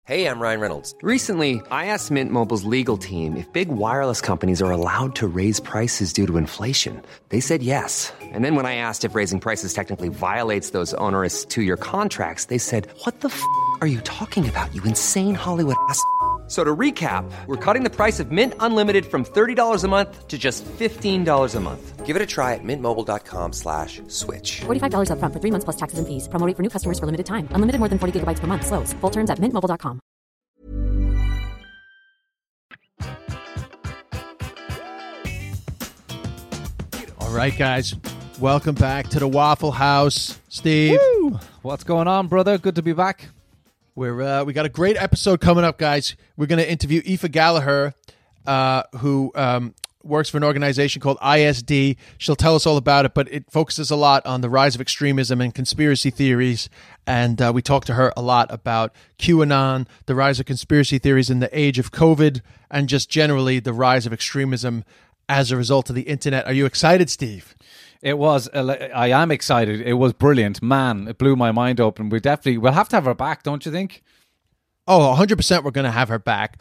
Hey, I'm Ryan Reynolds. Recently, I asked Mint Mobile's legal team if big wireless companies are allowed to raise prices due to inflation. They said yes. And then when I asked if raising prices technically violates those onerous two-year contracts, they said, "What the f*** are you talking about, you insane Hollywood ass?" So to recap, we're cutting the price of Mint Unlimited from $30 a month to just $15 a month. Give it a try at mintmobile.com/switch. $45 up front for 3 months plus taxes and fees. Promo rate for new customers for limited time. Unlimited more than 40 gigabytes per month. Slows full terms at mintmobile.com. All right, guys. Welcome back to the Waffle House. Steve. Woo! What's going on, brother? Good to be back. We got a great episode coming up, guys. We're going to interview Aoife Gallagher, who works for an organization called ISD. She'll tell us all about it, but it focuses a lot on the rise of extremism and conspiracy theories. And we talked to her a lot about QAnon, the rise of conspiracy theories in the age of COVID, and just generally the rise of extremism as a result of the internet. Are you excited, Steve? It was. I am excited. It was brilliant, man. It blew my mind open. We'll have to have her back, don't you think? Oh, 100% we're going to have her back.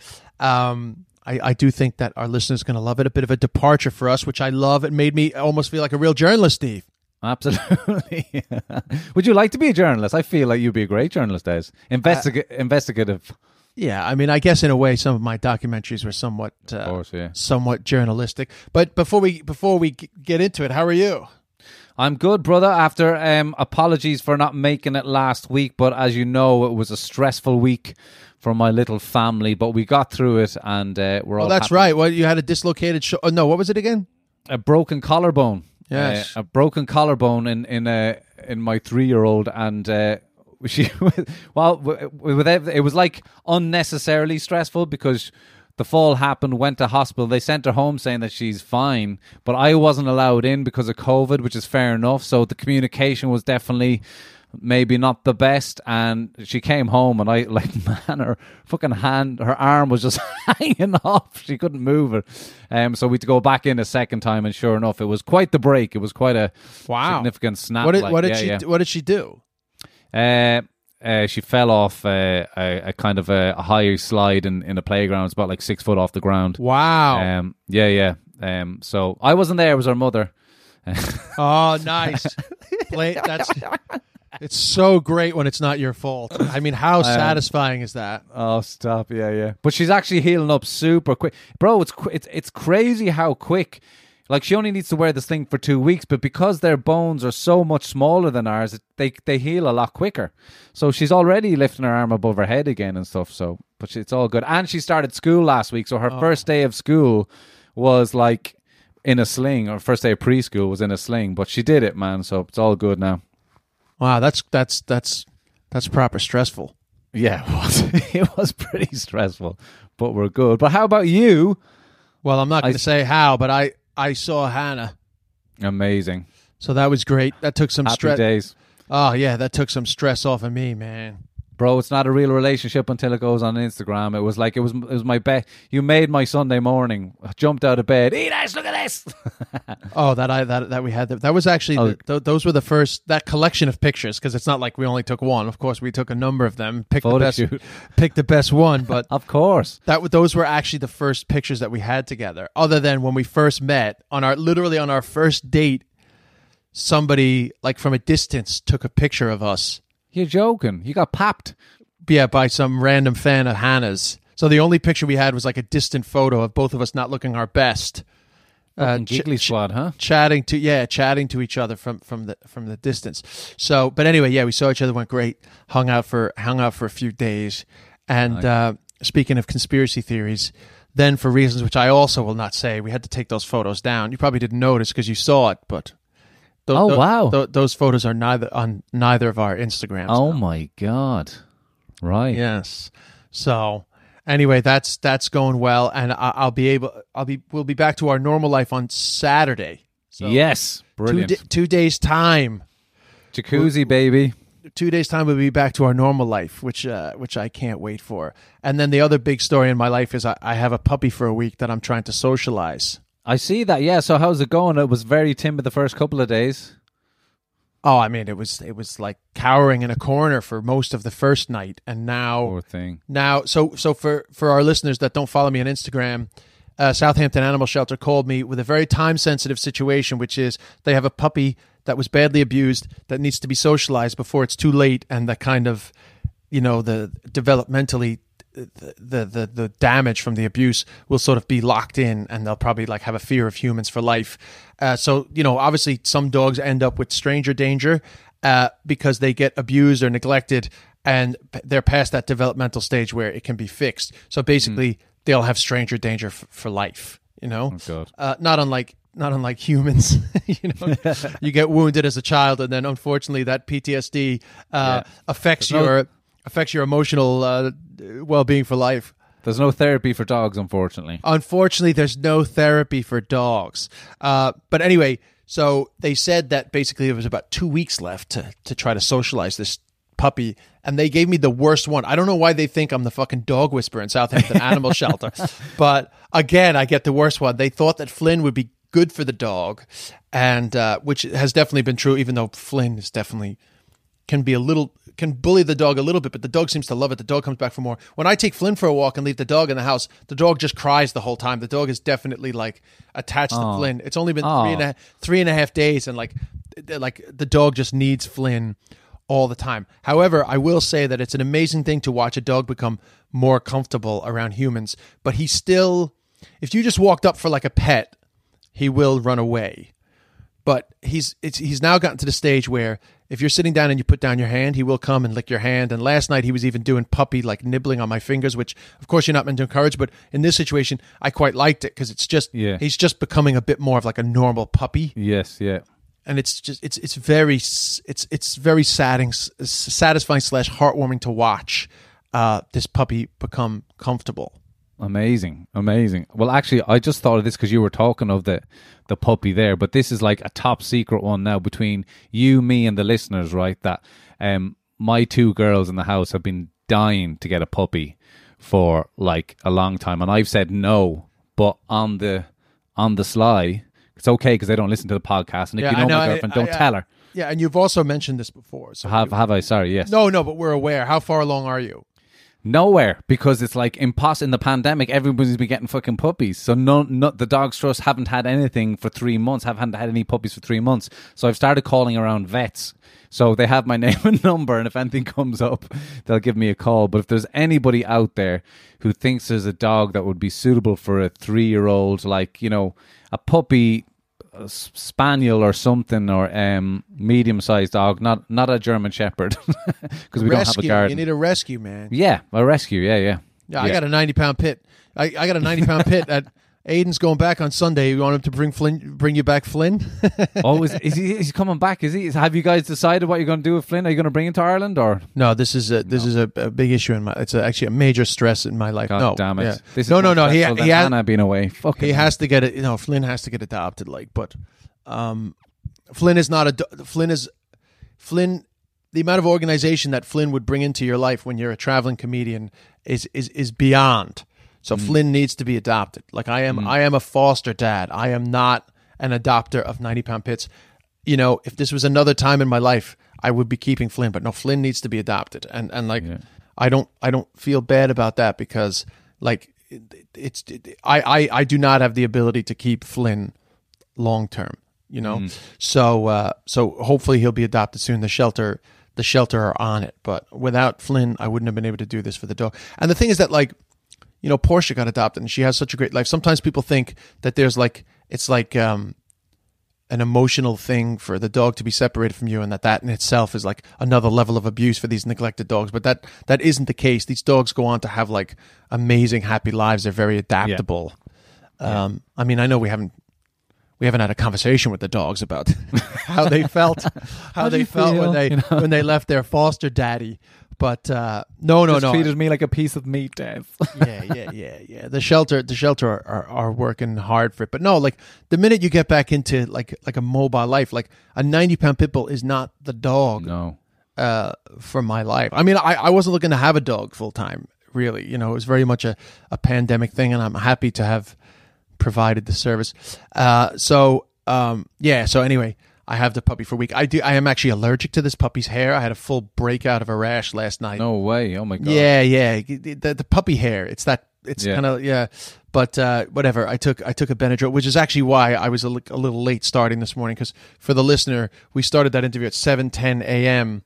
I do think that our listeners are going to love it. A bit of a departure for us, which I love. It made me almost feel like a real journalist, Steve. Absolutely. Would you like to be a journalist? I feel like you'd be a great journalist, Des. Investigative. Yeah, I mean, I guess in a way, some of my documentaries were somewhat, somewhat journalistic. But before we get into it, how are you? I'm good, brother. After apologies for not making it last week, but as you know, it was a stressful week for my little family. But we got through it, and we're all. Oh, that's happy. right. Well, you had a dislocated. No, what was it again? A broken collarbone. Yes, a broken collarbone in my 3-year-old, and. It was like unnecessarily stressful because the fall happened, went to hospital. They sent her home saying that she's fine, but I wasn't allowed in because of COVID, which is fair enough. So the communication was definitely maybe not the best. And she came home and her fucking hand, her arm was just hanging off. She couldn't move it. So we had to go back in a second time. And sure enough, it was quite the break. It was quite a significant snap. What did she do? She fell off a kind of a higher slide in a playground. It's about like 6 foot off the ground. Wow. So I wasn't there. It was her mother. Oh, nice. It's so great when it's not your fault. I mean, how satisfying is that? Oh, stop. Yeah. But she's actually healing up super quick. Bro, it's crazy how quick. Like, she only needs to wear this thing for 2 weeks, but because their bones are so much smaller than ours, they heal a lot quicker. So she's already lifting her arm above her head again and stuff. So, but it's all good. And she started school last week, so her first day of school was like in a sling, or first day of preschool was in a sling. But she did it, man. So it's all good now. Wow, that's proper stressful. Yeah, it was. It was pretty stressful, but we're good. But how about you? Well, I'm not going to say how, but I saw Hannah. Amazing. So that was great. That took some stress. Happy days. Oh, yeah, that took some stress off of me, man. Bro, it's not a real relationship until it goes on Instagram. It was like, it was my bet. You made my Sunday morning. I jumped out of bed. Enos, look at this. Oh, that we had. That was actually, those were the first, that collection of pictures, because it's not like we only took one. Of course, we took a number of them, picked the best one. But of course. Those were actually the first pictures that we had together, other than when we first met, literally on our first date, somebody like from a distance took a picture of us. You're joking. You got papped. Yeah, by some random fan of Hannah's. So the only picture we had was like a distant photo of both of us not looking our best. Giggly squad, huh? Chatting to each other from the distance. So, but anyway, yeah, we saw each other, went great, hung out for a few days. And nice. Speaking of conspiracy theories, then for reasons which I also will not say, we had to take those photos down. You probably didn't notice because you saw it, but wow. Those photos are on neither of our Instagrams. Oh my God. Right. Yes. So anyway, that's going well, and we'll be back to our normal life on Saturday. So yes. Brilliant. 2 days time. Jacuzzi, baby. 2 days time we'll be back to our normal life, which I can't wait for. And then the other big story in my life is I have a puppy for a week that I'm trying to socialize. I see that, yeah. So how's it going? It was very timid the first couple of days. Oh, I mean, it was like cowering in a corner for most of the first night, and now, Poor thing. so for our listeners that don't follow me on Instagram, Southampton Animal Shelter called me with a very time sensitive situation, which is they have a puppy that was badly abused that needs to be socialized before it's too late, and that kind of, the developmentally. The damage from the abuse will sort of be locked in, and they'll probably like have a fear of humans for life. So obviously some dogs end up with stranger danger because they get abused or neglected, and they're past that developmental stage where it can be fixed. So basically, they'll have stranger danger for life. Oh, God. Not unlike humans. You get wounded as a child, and then unfortunately that PTSD affects your emotional well-being for life. There's no therapy for dogs, unfortunately. Unfortunately, there's no therapy for dogs. But anyway, so they said that basically it was about 2 weeks left to try to socialize this puppy, and they gave me the worst one. I don't know why they think I'm the fucking dog whisperer in Southampton Animal Shelter, but again, I get the worst one. They thought that Flynn would be good for the dog, and which has definitely been true, even though Flynn is definitely can bully the dog a little bit, but the dog seems to love it. The dog comes back for more. When I take Flynn for a walk and leave the dog in the house, the dog just cries the whole time. The dog is definitely like attached to Flynn. It's only been 3.5 days, and like the dog just needs Flynn all the time. However, I will say that it's an amazing thing to watch a dog become more comfortable around humans, but he still, if you just walked up for like a pet, he will run away. But he's now gotten to the stage where if you're sitting down and you put down your hand, he will come and lick your hand. And last night he was even doing puppy, like nibbling on my fingers, which of course you're not meant to encourage. But in this situation, I quite liked it because it's just he's just becoming a bit more of like a normal puppy. Yes, yeah. And it's very satisfying / heartwarming to watch this puppy become comfortable. Amazing. Well, actually, I just thought of this because you were talking of the puppy there, but this is like a top secret one now between you, me, and the listeners, right? That my 2 girls in the house have been dying to get a puppy for like a long time, and I've said no, but on the sly, it's okay because they don't listen to the podcast, and if my girlfriend, don't tell her. Yeah, and you've also mentioned this before. So have I? Sorry, yes. No, but we're aware. How far along are you? Nowhere, because it's like in the pandemic, everybody's been getting fucking puppies. So the Dogs Trust haven't had anything for 3 months, haven't had any puppies for 3 months. So I've started calling around vets. So they have my name and number, and if anything comes up, they'll give me a call. But if there's anybody out there who thinks there's a dog that would be suitable for a 3-year-old, like, a puppy, a spaniel or something, or medium-sized dog, not a German Shepherd, because we don't have a garden. You need a rescue, man. Yeah, a rescue. Yeah. I got a 90-pound pit. I got a 90-pound pit at Aiden's going back on Sunday. You want him to bring you back Flynn? Oh, is he coming back? Is he? Have you guys decided what you're going to do with Flynn? Are you going to bring him to Ireland, or no? This is a big issue in my. It's actually a major stress in my life. God damn it! Yeah. This is no. He has Anna being away. He has to get it. Flynn has to get adopted. But Flynn is not a Flynn. The amount of organization that Flynn would bring into your life when you're a traveling comedian is beyond. So Flynn needs to be adopted. Like I am a foster dad. I am not an adopter of 90-pound pits. If this was another time in my life, I would be keeping Flynn. But no, Flynn needs to be adopted. I don't feel bad about that because like I do not have the ability to keep Flynn long term. So hopefully he'll be adopted soon. The shelter are on it. But without Flynn, I wouldn't have been able to do this for the dog. And the thing is that Portia got adopted and she has such a great life. Sometimes people think that there's it's an emotional thing for the dog to be separated from you, and that in itself is like another level of abuse for these neglected dogs. But that isn't the case. These dogs go on to have like amazing, happy lives. They're very adaptable. Yeah. I mean, I know we haven't had a conversation with the dogs about how they felt, when they left their foster daddy. But no. Treated me like a piece of meat, Dave. Yeah. The shelter are working hard for it. But no, like the minute you get back into like a mobile life, like a 90-pound pit bull is not the dog. No. For my life. I mean, I wasn't looking to have a dog full time. Really, it was very much a pandemic thing, and I'm happy to have provided the service. So anyway, I have the puppy for a week. I am actually allergic to this puppy's hair. I had a full breakout of a rash last night. No way. Oh my God. Yeah. The puppy hair. It's Yeah. kind of, yeah. But whatever. I took a Benadryl, which is actually why I was a little late starting this morning, because for the listener, we started that interview at 7:10 a.m.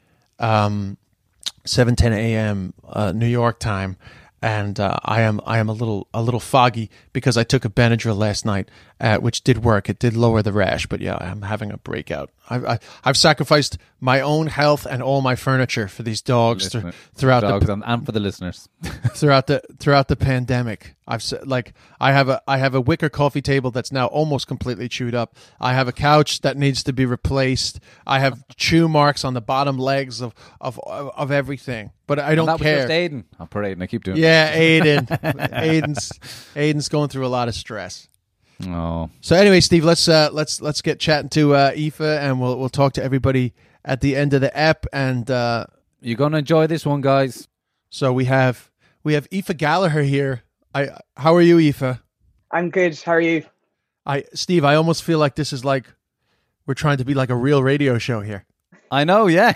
7:10 a.m. New York time. And I am a little foggy because I took a Benadryl last night, which did work. It did lower the rash, but yeah, I'm having a breakout. I've sacrificed my own health and all my furniture for these dogs throughout and for the listeners throughout the pandemic. I have a wicker coffee table that's now almost completely chewed up. I have a couch that needs to be replaced. I have chew marks on the bottom legs of everything. But I don't care. Was just Aiden. I'll put Aiden. I keep doing. Yeah, Aiden. Aiden's going through a lot of stress. Oh. So anyway, Steve, let's get chatting to Aoife, and we'll talk to everybody at the end of the ep. And you're gonna enjoy this one, guys. So we have Aoife Gallagher here. How are you, Aoife? I'm good. How are you? Steve, I almost feel like this is like we're trying to be like a real radio show here. I know, yeah.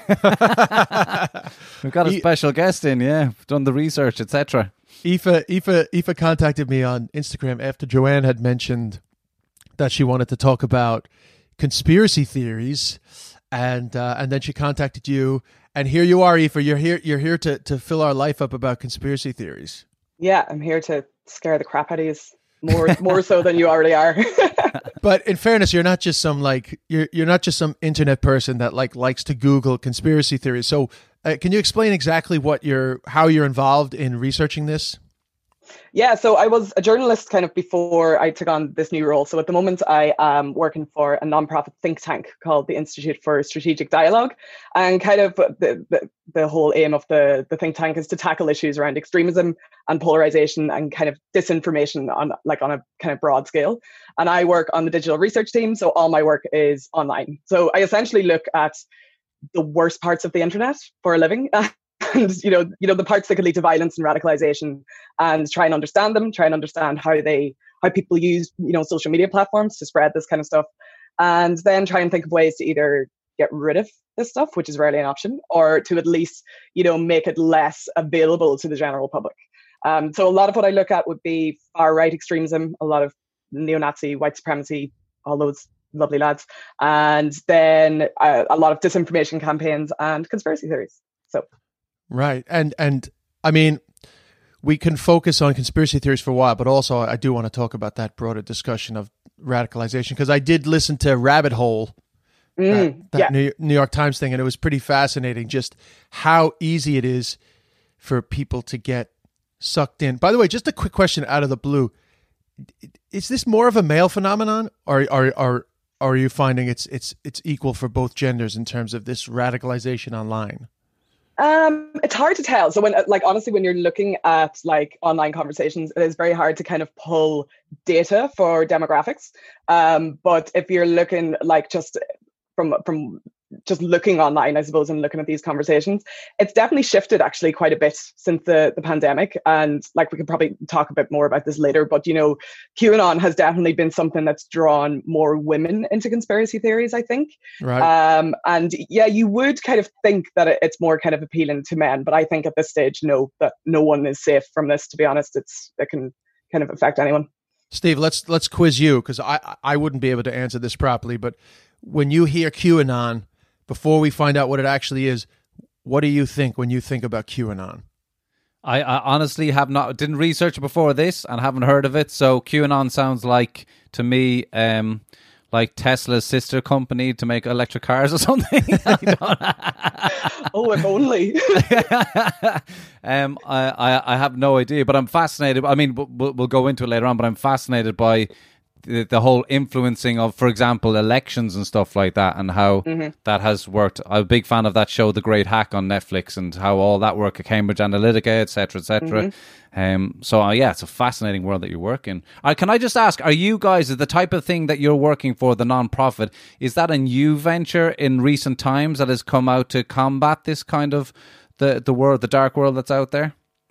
We've got a special guest in, yeah. We've done the research, etc. Aoife contacted me on Instagram after Joanne had mentioned that she wanted to talk about conspiracy theories, and then she contacted you, and here you are, Aoife. You're here to fill our life up about conspiracy theories. Yeah, I'm here to scare the crap out of you. More so than you already are. But in fairness, you're not just some you're not just some internet person that likes to Google conspiracy theories. So can you explain exactly how you're involved in researching this? Yeah, so I was a journalist kind of before I took on this new role. So at the moment, I am working for a nonprofit think tank called the Institute for Strategic Dialogue. And kind of the whole aim of the think tank is to tackle issues around extremism and polarization and kind of disinformation on a kind of broad scale. And I work on the digital research team. So all my work is online. So I essentially look at the worst parts of the internet for a living. And you know the parts that could lead to violence and radicalization, and try and understand them, try and understand how people use social media platforms to spread this kind of stuff, and then try and think of ways to either get rid of this stuff, which is rarely an option, or to at least make it less available to the general public. So a lot of what I look at would be far right extremism, a lot of neo-Nazi, white supremacy, all those lovely lads, and then a lot of disinformation campaigns and conspiracy theories. So. Right. And I mean, we can focus on conspiracy theories for a while, but also I do want to talk about that broader discussion of radicalization, because I did listen to Rabbit Hole, New York Times thing, and it was pretty fascinating just how easy it is for people to get sucked in. By the way, just a quick question out of the blue. Is this more of a male phenomenon, or are you finding it's equal for both genders in terms of this radicalization online? It's hard to tell. So honestly, when you're looking at online conversations, it is very hard to kind of pull data for demographics. But if you're looking just from just looking online, I suppose, and looking at these conversations, it's definitely shifted actually quite a bit since the pandemic. And we could probably talk a bit more about this later, but QAnon has definitely been something that's drawn more women into conspiracy theories, I think. Right. And yeah, you would kind of think that it's more kind of appealing to men, but I think at this stage, no, that no one is safe from this, to be honest. It can kind of affect anyone. Steve, let's quiz you, because I wouldn't be able to answer this properly, but when you hear QAnon, before we find out what it actually is, what do you think when you think about QAnon? I honestly didn't research before this and haven't heard of it. So QAnon sounds like, to me, like Tesla's sister company to make electric cars or something. Oh, if only. I have no idea, but I'm fascinated. I mean, we'll go into it later on, but I'm fascinated by the whole influencing of, for example, elections and stuff like that, and how that has worked. I'm a big fan of that show, The Great Hack, on Netflix, and how all that work at Cambridge Analytica, etc., etc. So it's a fascinating world that you work in. Can I just ask, are you guys, the type of thing that you're working for, the non-profit, is that a new venture in recent times that has come out to combat this kind of the world, the dark world that's out there?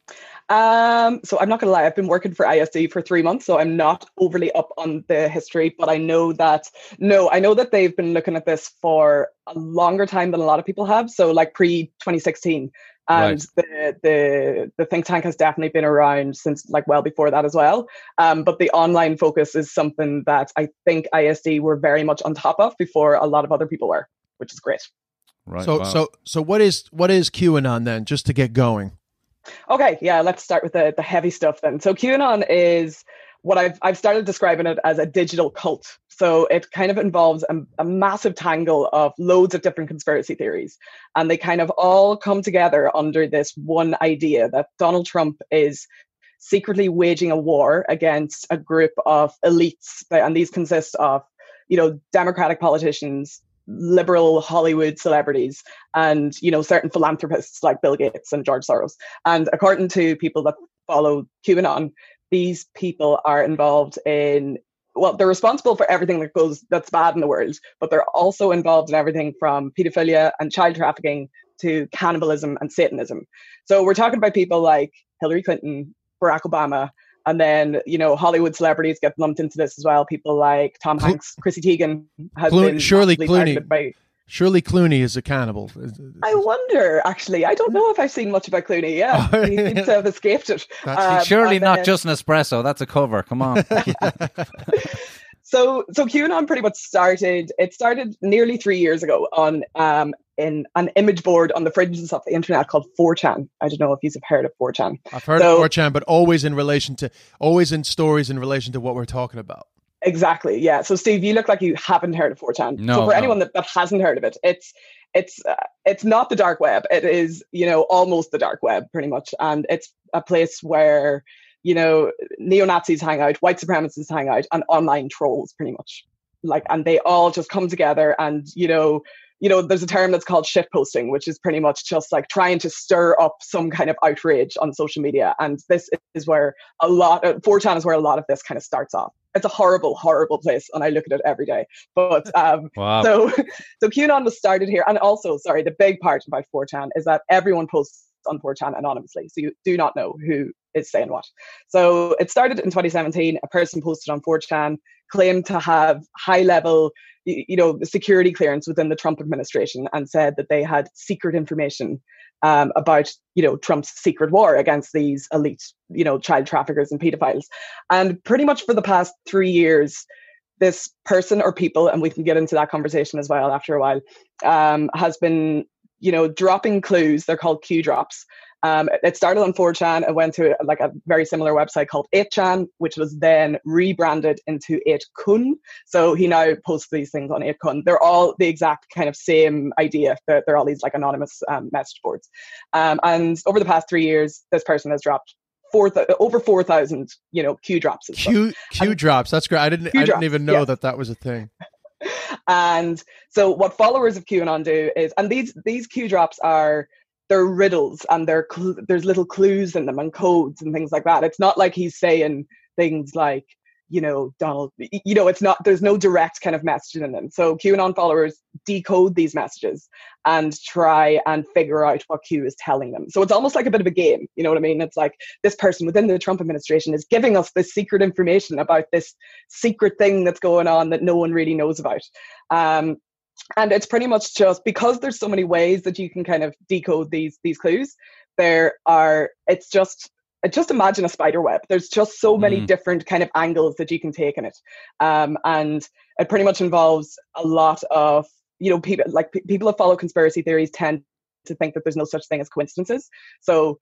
So I'm not going to lie, I've been working for ISD for 3 months, so I'm not overly up on the history, but I know that they've been looking at this for a longer time than a lot of people have. So like pre-2016. And the think tank has definitely been around since like well before that as well. But the online focus is something that I think ISD were very much on top of before a lot of other people were, which is great. Right. So what is QAnon then, just to get going? Okay, yeah, let's start with the heavy stuff then. So QAnon is what I've started describing it as a digital cult. So it kind of involves a massive tangle of loads of different conspiracy theories. And they kind of all come together under this one idea that Donald Trump is secretly waging a war against a group of elites. And these consist of, Democratic politicians, liberal Hollywood celebrities, and, certain philanthropists like Bill Gates and George Soros. And according to people that follow QAnon, these people are involved in, they're responsible for everything that's bad in the world, but they're also involved in everything from pedophilia and child trafficking to cannibalism and Satanism. So we're talking about people like Hillary Clinton, Barack Obama, and then, Hollywood celebrities get lumped into this as well. People like Tom Hanks, Chrissy Teigen has been Shirley Clooney. Shirley Clooney is a cannibal. I wonder, actually. I don't know if I've seen much about Clooney. Yeah, he seems to have escaped it. Surely not just an espresso. That's a cover. Come on. So QAnon pretty much started nearly 3 years ago on in an image board on the fringes of the internet called 4chan. I don't know if you've heard of 4chan. I've heard of 4chan, but always in stories in relation to what we're talking about. Exactly. Yeah. So Steve, you look like you haven't heard of 4chan. No, so for anyone that hasn't heard of it, it's not the dark web. It is, almost the dark web pretty much. And it's a place where, neo-Nazis hang out, white supremacists hang out, and online trolls pretty much. And they all just come together and, there's a term that's called shitposting, which is pretty much just like trying to stir up some kind of outrage on social media. And this is where 4chan is where a lot of this kind of starts off. It's a horrible, horrible place, and I look at it every day. But wow. So QAnon was started here. And also, the big part about 4chan is that everyone posts on 4chan anonymously. So you do not know who is saying what. So it started in 2017. A person posted on 4chan, claimed to have high-level security clearance within the Trump administration, and said that they had secret information about, Trump's secret war against these elite, child traffickers and pedophiles. And pretty much for the past 3 years, this person or people, and we can get into that conversation as well after a while, has been, dropping clues. They're called Q drops. It started on 4chan and went to a very similar website called 8chan, which was then rebranded into 8kun. So he now posts these things on 8kun. They're all the exact kind of same idea. They're all these anonymous message boards. And over the past 3 years, this person has dropped over 4,000, Q drops. Q drops. That's great. I didn't even know that was a thing. And so what followers of QAnon do is, and these Q drops they're riddles, and there's little clues in them and codes and things like that. It's not like he's saying things like, Donald, it's not, there's no direct kind of messaging in them. So QAnon followers decode these messages and try and figure out what Q is telling them. So it's almost like a bit of a game. You know what I mean? It's like this person within the Trump administration is giving us this secret information about this secret thing that's going on that no one really knows about. And it's pretty much just because there's so many ways that you can kind of decode these clues. Just imagine a spider web. There's just so many different kind of angles that you can take in it. And it pretty much involves a lot of, people that follow conspiracy theories tend to think that there's no such thing as coincidences. So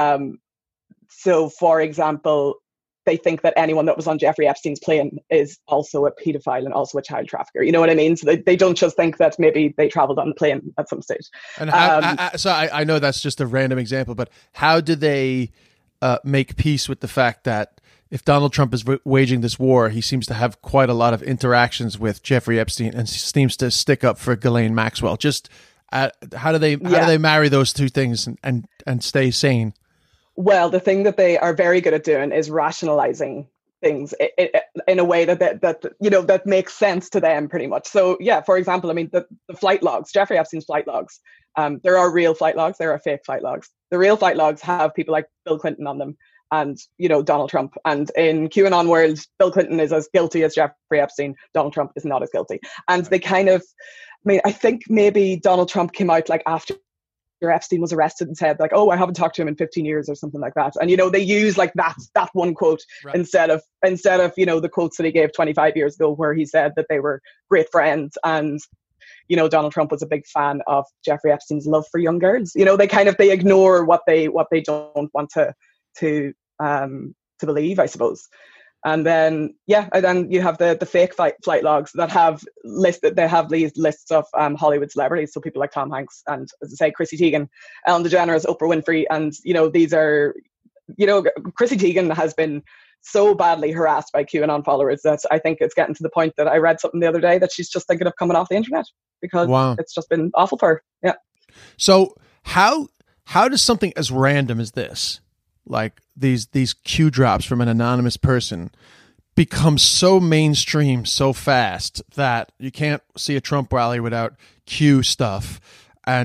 for example, they think that anyone that was on Jeffrey Epstein's plane is also a pedophile and also a child trafficker. You know what I mean? So they don't just think that maybe they traveled on a plane at some stage. And I know that's just a random example, but how do they make peace with the fact that if Donald Trump is waging this war, he seems to have quite a lot of interactions with Jeffrey Epstein and seems to stick up for Ghislaine Maxwell? Just how do they marry those two things and stay sane? Well, the thing that they are very good at doing is rationalizing things in a way that makes sense to them pretty much. So yeah, for example, I mean, the flight logs, Jeffrey Epstein's flight logs, there are real flight logs, there are fake flight logs. The real flight logs have people like Bill Clinton on them and, Donald Trump. And in QAnon world, Bill Clinton is as guilty as Jeffrey Epstein. Donald Trump is not as guilty. And they kind of, I think maybe Donald Trump came out like after Epstein was arrested and said like, oh, I haven't talked to him in 15 years or something like that. And, they use like that one quote right, instead of, the quotes that he gave 25 years ago where he said that they were great friends. And, Donald Trump was a big fan of Jeffrey Epstein's love for young girls. They ignore what they don't want to believe, I suppose. And then you have the fake flight logs that have these lists of Hollywood celebrities, so people like Tom Hanks and, as I say, Chrissy Teigen, Ellen DeGeneres, Oprah Winfrey, and these are, Chrissy Teigen has been so badly harassed by QAnon followers that I think it's getting to the point that I read something the other day that she's just thinking of coming off the internet because it's just been awful for her. Yeah. So how does something as random as this, like these Q drops from an anonymous person, become so mainstream so fast that you can't see a Trump rally without Q stuff? And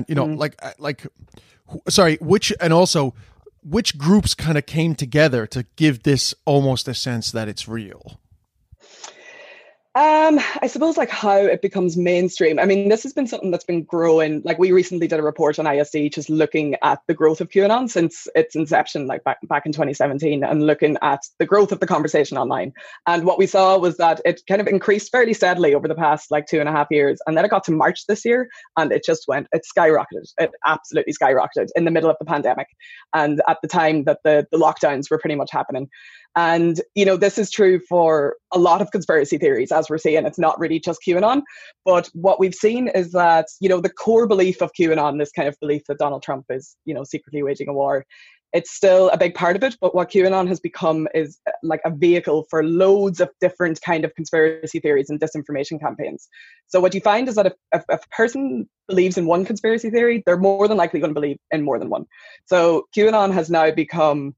which groups kind of came together to give this almost a sense that it's real? I suppose like how it becomes mainstream. I mean, this has been something that's been growing. Like we recently did a report on ISD just looking at the growth of QAnon since its inception, like back in 2017, and looking at the growth of the conversation online. And what we saw was that it kind of increased fairly steadily over the past like 2.5 years. And then it got to March this year and it skyrocketed. It absolutely skyrocketed in the middle of the pandemic. And at the time that the lockdowns were pretty much happening. And, this is true for a lot of conspiracy theories, as we're seeing. It's not really just QAnon. But what we've seen is that, the core belief of QAnon, this kind of belief that Donald Trump is, secretly waging a war, it's still a big part of it. But what QAnon has become is like a vehicle for loads of different kind of conspiracy theories and disinformation campaigns. So what you find is that if a person believes in one conspiracy theory, they're more than likely going to believe in more than one. So QAnon has now become,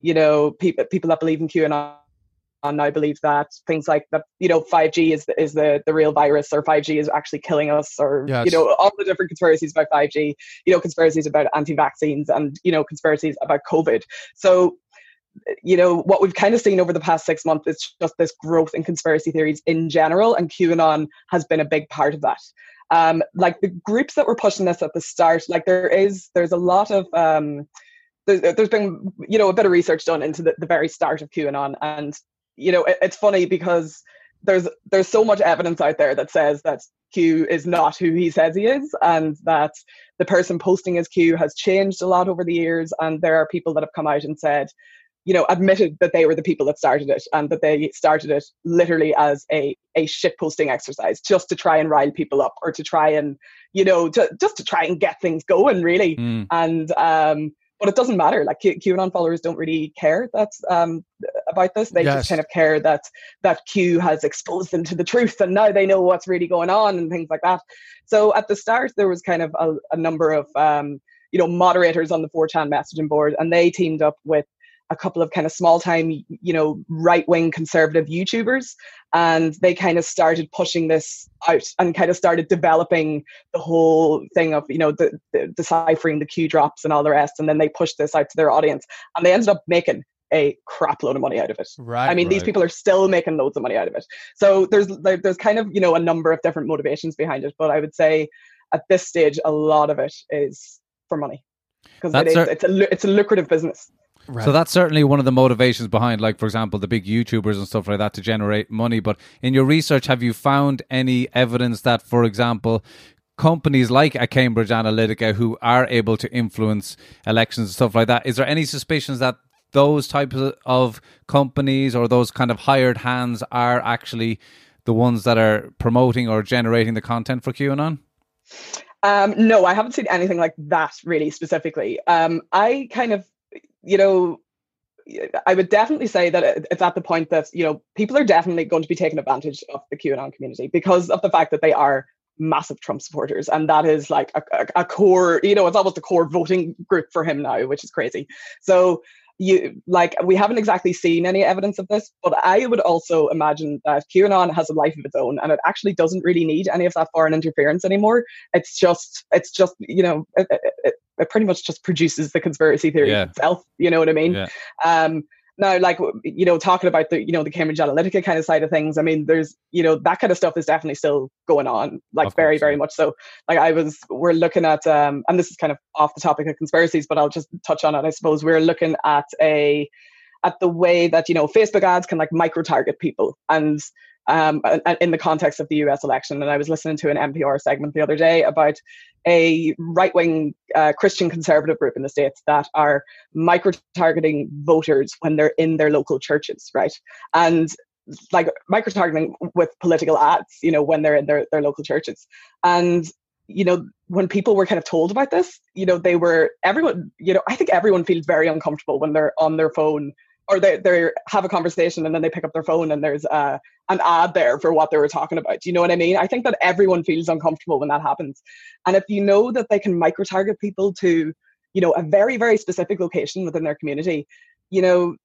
people that believe in QAnon now believe that things like that, 5G is the real virus, or 5G is actually killing us, or, yes, all the different conspiracies about 5G, conspiracies about anti-vaccines and, conspiracies about COVID. So, what we've kind of seen over the past 6 months is just this growth in conspiracy theories in general, and QAnon has been a big part of that. Like the groups that were pushing this at the start, like there's a lot of, there's been, a bit of research done into the very start of QAnon. And, it's funny because there's so much evidence out there that says that Q is not who he says he is, and that the person posting as Q has changed a lot over the years. And there are people that have come out and said, admitted that they were the people that started it, and that they started it literally as a shit posting exercise just to try and rile people up, or to try and, just to try and get things going, really. And, but it doesn't matter. Like QAnon followers don't really care about this. They just kind of care that Q has exposed them to the truth, and now they know what's really going on and things like that. So at the start, there was kind of a number of moderators on the 4chan messaging board, and they teamed up with a couple of kind of small time, right-wing conservative YouTubers. And they kind of started pushing this out and kind of started developing the whole thing of, the deciphering the Q drops and all the rest. And then they pushed this out to their audience, and they ended up making a crap load of money out of it. Right. I mean, these people are still making loads of money out of it. So there's kind of, a number of different motivations behind it. But I would say at this stage, a lot of it is for money, because it's a lucrative business. Right. So that's certainly one of the motivations behind, like, for example, the big YouTubers and stuff like that, to generate money. But in your research, have you found any evidence that, for example, companies like a Cambridge Analytica, who are able to influence elections and stuff like that, is there any suspicions that those types of companies or those kind of hired hands are actually the ones that are promoting or generating the content for QAnon? No, I haven't seen anything like that really specifically. I kind of, I would definitely say that it's at the point that, people are definitely going to be taking advantage of the QAnon community because of the fact that they are massive Trump supporters. And that is like a core, it's almost a core voting group for him now, which is crazy. So we haven't exactly seen any evidence of this, but I would also imagine that QAnon has a life of its own, and it actually doesn't really need any of that foreign interference anymore. It's just it pretty much just produces the conspiracy theory itself. You know what I mean? Yeah. Now, like, talking about the Cambridge Analytica kind of side of things, I mean, there's, that kind of stuff is definitely still going on, like very, very much so. Like we're looking at, and this is kind of off the topic of conspiracies, but I'll just touch on it. I suppose we're looking at the way that, Facebook ads can like micro-target people and in the context of the US election. And I was listening to an NPR segment the other day about a right-wing Christian conservative group in the States that are micro-targeting voters when they're in their local churches, right? And like micro-targeting with political ads, when they're in their local churches. And, when people were kind of told about this, everyone, I think everyone feels very uncomfortable when they're on their phone or they have a conversation and then they pick up their phone and there's an ad there for what they were talking about. Do you know what I mean? I think that everyone feels uncomfortable when that happens. And if you know that they can micro-target people to, a very, very specific location within their community, the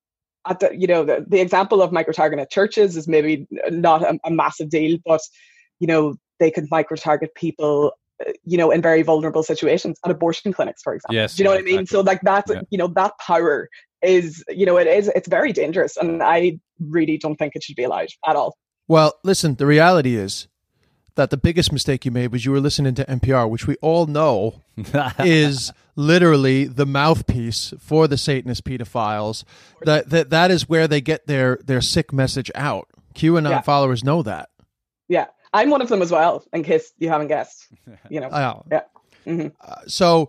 example of micro-targeting at churches is maybe not a massive deal, but, they could micro-target people in very vulnerable situations at abortion clinics, for example. Yes, do you know what I mean? So like that's, that power is, it's very dangerous. And I really don't think it should be allowed at all. Well, listen, the reality is that the biggest mistake you made was you were listening to NPR, which we all know is literally the mouthpiece for the Satanist pedophiles. That is where they get their sick message out. QAnon followers know that. Yeah. I'm one of them as well, in case you haven't guessed. Yeah. Mm-hmm. So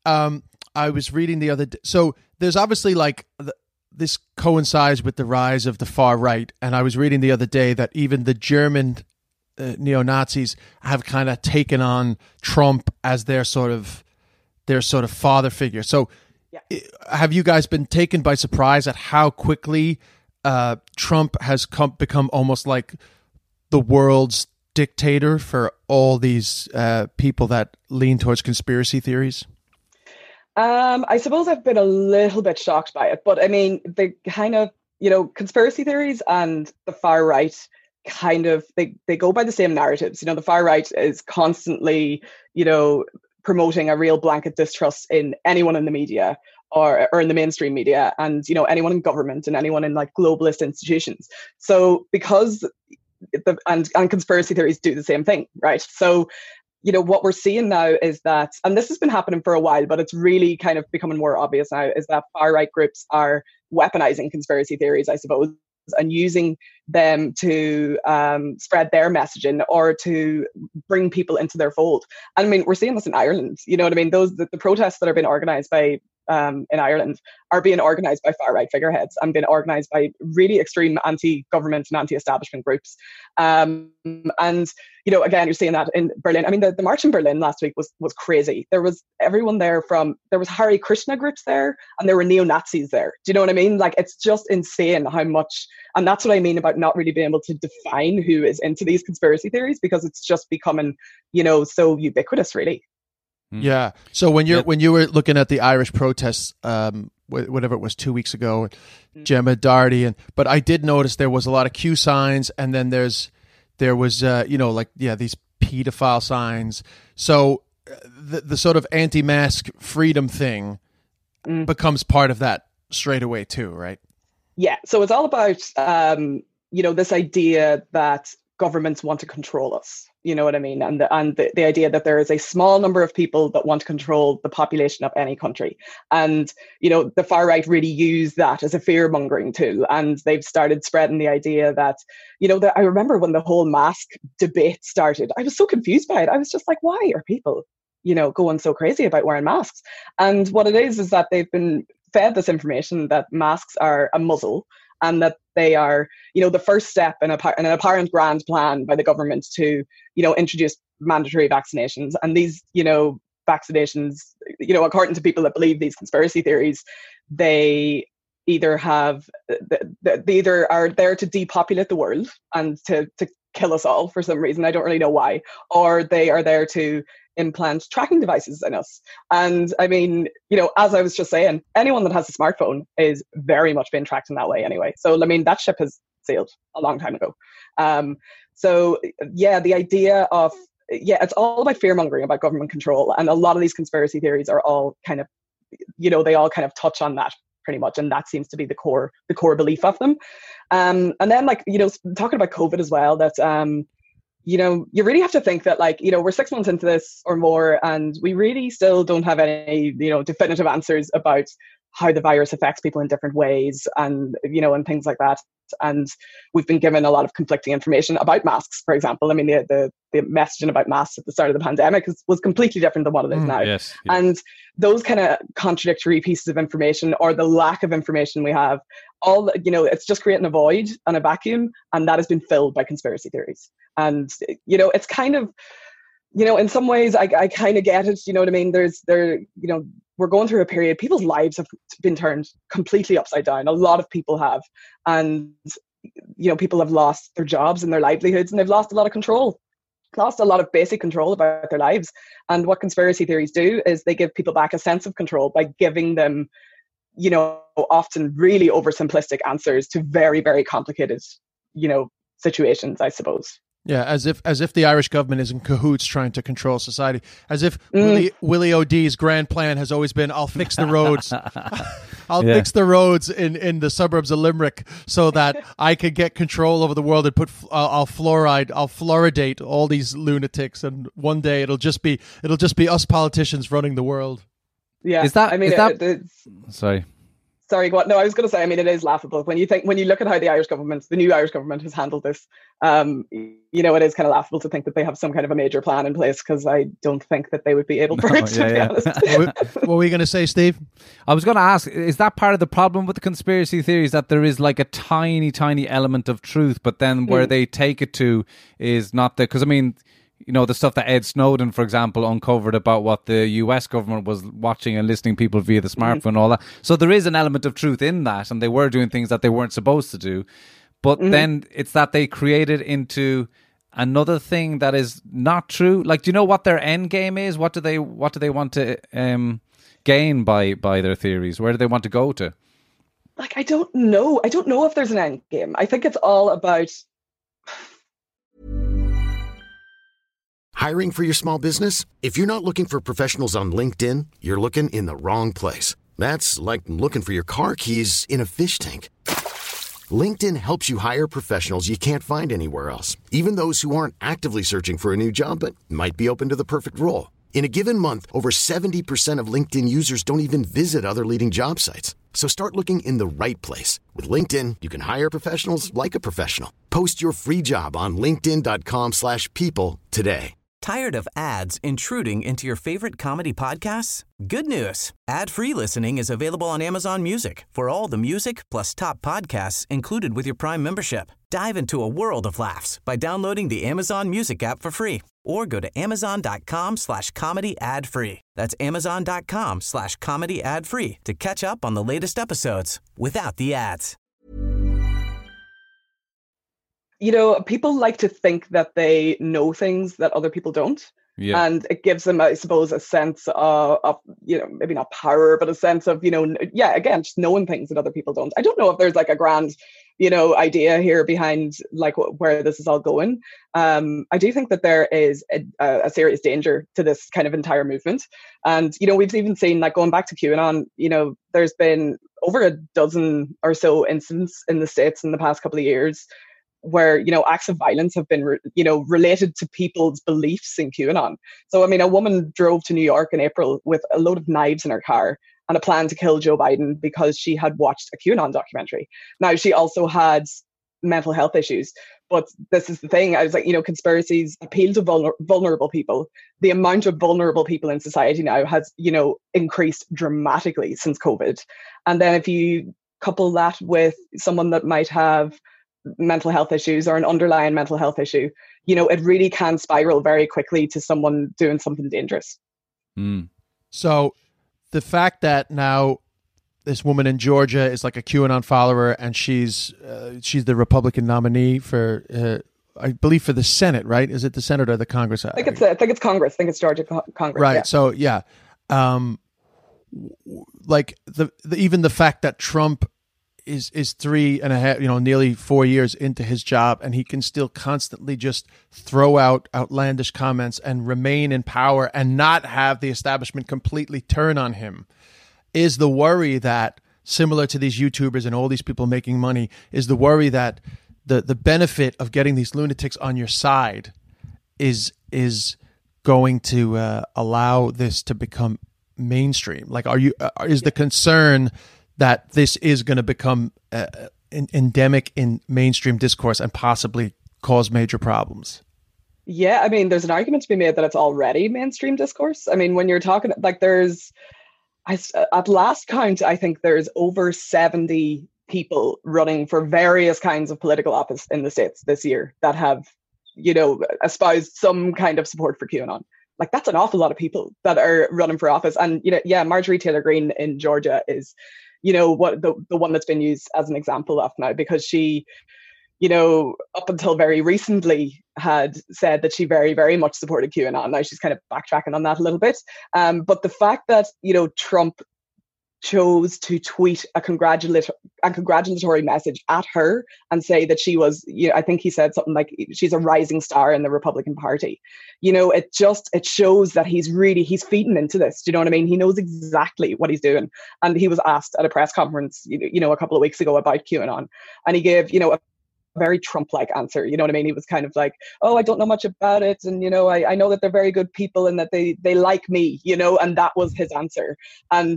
I was reading the other day. So there's obviously like this coincides with the rise of the far right. And I was reading the other day that even the German neo-Nazis have kind of taken on Trump as their sort of father figure. So have you guys been taken by surprise at how quickly Trump has become almost like the world's dictator for all these people that lean towards conspiracy theories? I suppose I've been a little bit shocked by it, but I mean, the kind of, conspiracy theories and the far right kind of, they go by the same narratives. The far right is constantly, promoting a real blanket distrust in anyone in the media or in the mainstream media and, anyone in government and anyone in like globalist institutions. So because and conspiracy theories do the same thing, right? So, what we're seeing now is that, and this has been happening for a while, but it's really kind of becoming more obvious now, is that far-right groups are weaponizing conspiracy theories, I suppose, and using them to spread their messaging or to bring people into their fold. And I mean, we're seeing this in Ireland. You know what I mean? The protests that are being organized by in Ireland are being organized by far-right figureheads and being organized by really extreme anti-government and anti-establishment groups. And, again, you're seeing that in Berlin. I mean, the march in Berlin last week was crazy. There was everyone there there was Hare Krishna groups there and there were neo-Nazis there. Do you know what I mean? Like, it's just insane how much, and that's what I mean about not really being able to define who is into these conspiracy theories, because it's just becoming, so ubiquitous, really. Yeah. So when you were looking at the Irish protests, whatever it was 2 weeks ago, Gemma Doherty, but I did notice there was a lot of Q signs, and then there was these pedophile signs. So the sort of anti-mask freedom thing becomes part of that straight away too, right? Yeah. So it's all about this idea that governments want to control us. You know what I mean? And the idea that there is a small number of people that want to control the population of any country. And, the far right really use that as a fear-mongering tool. And they've started spreading the idea that, I remember when the whole mask debate started, I was so confused by it. I was just like, why are people, going so crazy about wearing masks? And what it is that they've been fed this information that masks are a muzzle, and that they are, the first step in an apparent grand plan by the government to, introduce mandatory vaccinations. And these, vaccinations, according to people that believe these conspiracy theories, they either are there to depopulate the world and to kill us all for some reason. I don't really know why. Or they are there to implant tracking devices in us. And I mean, as I was just saying, anyone that has a smartphone is very much being tracked in that way anyway. So, I mean, that ship has sailed a long time ago. So, yeah, the idea of, it's all about fear mongering, about government control. And a lot of these conspiracy theories are all kind of, they all kind of touch on that pretty much. And that seems to be the core belief of them. And then, like, talking about COVID as well, that, you really have to think that, like, we're 6 months into this or more, and we really still don't have any, definitive answers about how the virus affects people in different ways, and, and things like that. And we've been given a lot of conflicting information about masks, for example. I mean, the messaging about masks at the start of the pandemic was completely different than what it is now. Yes. And those kind of contradictory pieces of information, or the lack of information we have, it's just creating a void and a vacuum, and that has been filled by conspiracy theories. And, it's kind of, in some ways I kind of get it, you know what I mean? We're going through a period, people's lives have been turned completely upside down. A lot of people have. And, people have lost their jobs and their livelihoods, and they've lost a lot of control, lost a lot of basic control about their lives. And what conspiracy theories do is they give people back a sense of control by giving them, often really oversimplistic answers to very, very complicated, situations, I suppose. Yeah, as if the Irish government is in cahoots trying to control society. As if Willie O'Dee's grand plan has always been, I'll fix the roads. I'll fix the roads in the suburbs of Limerick so that I can get control over the world and I'll fluoridate all these lunatics, and one day it'll just be us politicians running the world. Yeah, Sorry, what? No, I was going to say, I mean, it is laughable when you look at how the new Irish government has handled this. It is kind of laughable to think that they have some kind of a major plan in place, because I don't think that they would be able to be honest. What were you going to say, Steve? I was going to ask, is that part of the problem with the conspiracy theories, that there is like a tiny, tiny element of truth, but then where they take it to is not because I mean, the stuff that Ed Snowden, for example, uncovered about what the US government was watching and listening to people via the smartphone and all that. So there is an element of truth in that, and they were doing things that they weren't supposed to do. But then it's that they created into another thing that is not true. Like, do you know what their end game is? What do they want to gain by their theories? Where do they want to go to? Like, I don't know. I don't know if there's an end game. I think it's all about... Hiring for your small business? If you're not looking for professionals on LinkedIn, you're looking in the wrong place. That's like looking for your car keys in a fish tank. LinkedIn helps you hire professionals you can't find anywhere else, even those who aren't actively searching for a new job but might be open to the perfect role. In a given month, over 70% of LinkedIn users don't even visit other leading job sites. So start looking in the right place. With LinkedIn, you can hire professionals like a professional. Post your free job on linkedin.com/people today. Tired of ads intruding into your favorite comedy podcasts? Good news. Ad-free listening is available on Amazon Music for all the music plus top podcasts included with your Prime membership. Dive into a world of laughs by downloading the Amazon Music app for free, or go to amazon.com/comedy ad-free. That's amazon.com/comedy ad-free to catch up on the latest episodes without the ads. People like to think that they know things that other people don't. Yeah. And it gives them, I suppose, a sense of maybe not power, but a sense of, again, just knowing things that other people don't. I don't know if there's like a grand, idea here behind like where this is all going. I do think that there is a serious danger to this kind of entire movement. And, we've even seen, like, going back to QAnon, there's been over a dozen or so incidents in the States in the past couple of years where, acts of violence have been, related to people's beliefs in QAnon. So, I mean, a woman drove to New York in April with a load of knives in her car and a plan to kill Joe Biden because she had watched a QAnon documentary. Now, she also had mental health issues. But this is the thing. I was like, conspiracies appeal to vulnerable people. The amount of vulnerable people in society now has, increased dramatically since COVID. And then if you couple that with someone that might have mental health issues or an underlying mental health issue, it really can spiral very quickly to someone doing something dangerous. So the fact that now this woman in Georgia is like a QAnon follower and she's the Republican nominee for I believe for the Senate, right? Is it the Senate or the Congress? I think it's Congress. I think it's Georgia Congress. Right. Yeah. So like even the fact that Trump is 3.5, nearly 4 years into his job, and he can still constantly just throw out outlandish comments and remain in power and not have the establishment completely turn on him, is the worry that, similar to these YouTubers and all these people making money, is the worry that the benefit of getting these lunatics on your side is going to allow this to become mainstream. Like, is the concern that this is going to become endemic in mainstream discourse and possibly cause major problems? Yeah, I mean, there's an argument to be made that it's already mainstream discourse. I mean, when you're talking, like, at last count, I think there's over 70 people running for various kinds of political office in the States this year that have, espoused some kind of support for QAnon. Like, that's an awful lot of people that are running for office. And, Marjorie Taylor Greene in Georgia is, what the one that's been used as an example of now, because she, up until very recently had said that she very, very much supported QAnon. Now she's kind of backtracking on that a little bit. But the fact that, Trump chose to tweet a congratulatory message at her and say that she was, I think he said something like she's a rising star in the Republican Party. It shows that he's feeding into this. Do you know what I mean? He knows exactly what he's doing. And he was asked at a press conference, a couple of weeks ago about QAnon, and he gave, a very Trump-like answer. You know what I mean? He was kind of like, oh, I don't know much about it. And, I know that they're very good people and that they like me, and that was his answer. And,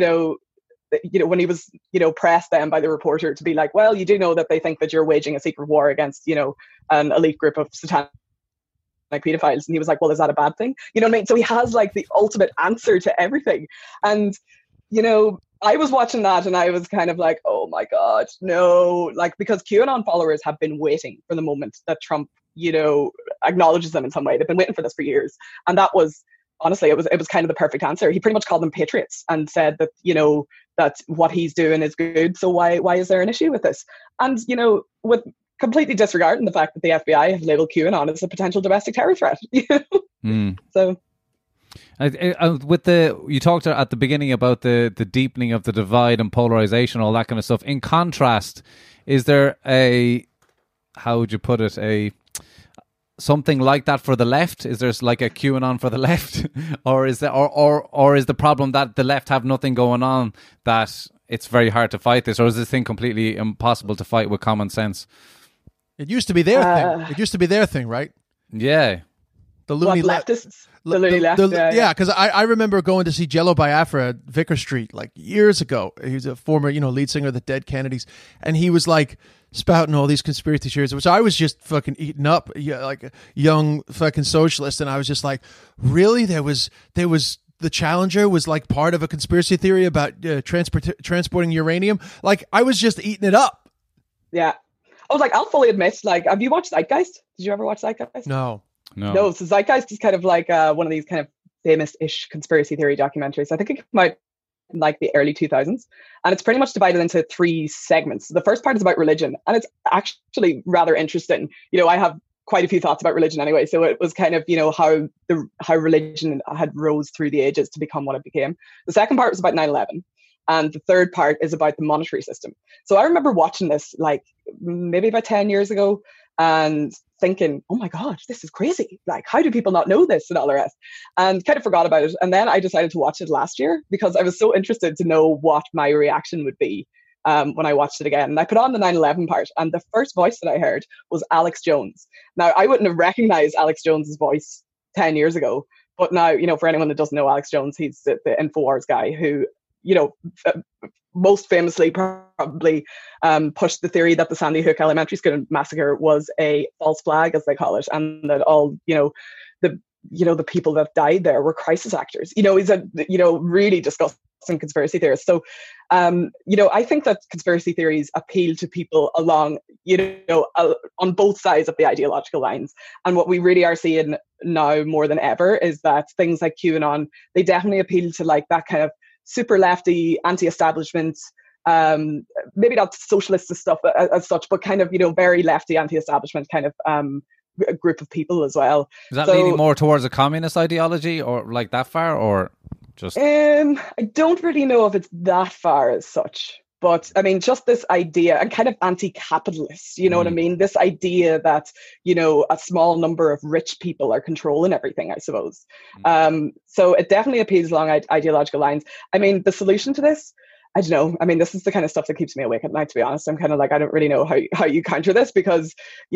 when he was, pressed then by the reporter to be like, well, you do know that they think that you're waging a secret war against, an elite group of satanic pedophiles. And he was like, well, is that a bad thing? You know what I mean? So he has like the ultimate answer to everything. And, I was watching that and I was kind of like, oh my God, no, like, because QAnon followers have been waiting for the moment that Trump, acknowledges them in some way. They've been waiting for this for years. And that was, honestly, it was kind of the perfect answer. He pretty much called them patriots and said that, that what he's doing is good. So why is there an issue with this? And, with completely disregarding the fact that the FBI have labeled QAnon as a potential domestic terror threat. So. You talked at the beginning about the deepening of the divide and polarization, all that kind of stuff. In contrast, is there how would you put it, something like that for the left? Is there like a QAnon for the left, or is there, or is the problem that the left have nothing going on, that it's very hard to fight this, or is this thing completely impossible to fight with common sense? It used to be their thing. It used to be their thing, right? Yeah. The loony leftists. The loony left. Yeah, because I remember going to see Jello Biafra at Vicar Street like years ago. He was a former, lead singer of the Dead Kennedys, and he was like spouting all these conspiracy theories, which I was just fucking eating up, like a young fucking socialist, and I was just like, really? There was the Challenger was like part of a conspiracy theory about transporting uranium. Like, I was just eating it up. Yeah, I was like, I'll fully admit, like, have you watched Zeitgeist? Did you ever watch Zeitgeist? No. So Zeitgeist is kind of like one of these kind of famous-ish conspiracy theory documentaries. I think it came out in like the early 2000s, and it's pretty much divided into 3 segments. The first part is about religion, and it's actually rather interesting. I have quite a few thoughts about religion anyway, so it was kind of, how religion had rose through the ages to become what it became. The second part was about 9/11. And the third part is about the monetary system. So I remember watching this like maybe about 10 years ago and thinking, oh my God, this is crazy. Like, how do people not know this and all the rest? And kind of forgot about it. And then I decided to watch it last year because I was so interested to know what my reaction would be when I watched it again. And I put on the 9/11 part, and the first voice that I heard was Alex Jones. Now, I wouldn't have recognized Alex Jones's voice 10 years ago. But now, for anyone that doesn't know Alex Jones, he's the InfoWars guy who, most famously probably pushed the theory that the Sandy Hook Elementary School massacre was a false flag, as they call it, and that all, the people that died there were crisis actors. He's a, really disgusting conspiracy theorist. So, I think that conspiracy theories appeal to people along, on both sides of the ideological lines. And what we really are seeing now more than ever is that things like QAnon, they definitely appeal to like that kind of super lefty, anti-establishment, maybe not socialist stuff as such, but kind of, very lefty, anti-establishment kind of a group of people as well. Is that leaning more towards a communist ideology, or like that far, or just? I don't really know if it's that far as such. But I mean, just this idea, and kind of anti-capitalist, you know what I mean? This idea that, a small number of rich people are controlling everything, I suppose. So it definitely appeals along ideological lines. I mean, the solution to this, I don't know. I mean, this is the kind of stuff that keeps me awake at night, to be honest. I'm kind of like, I don't really know how you counter this, because,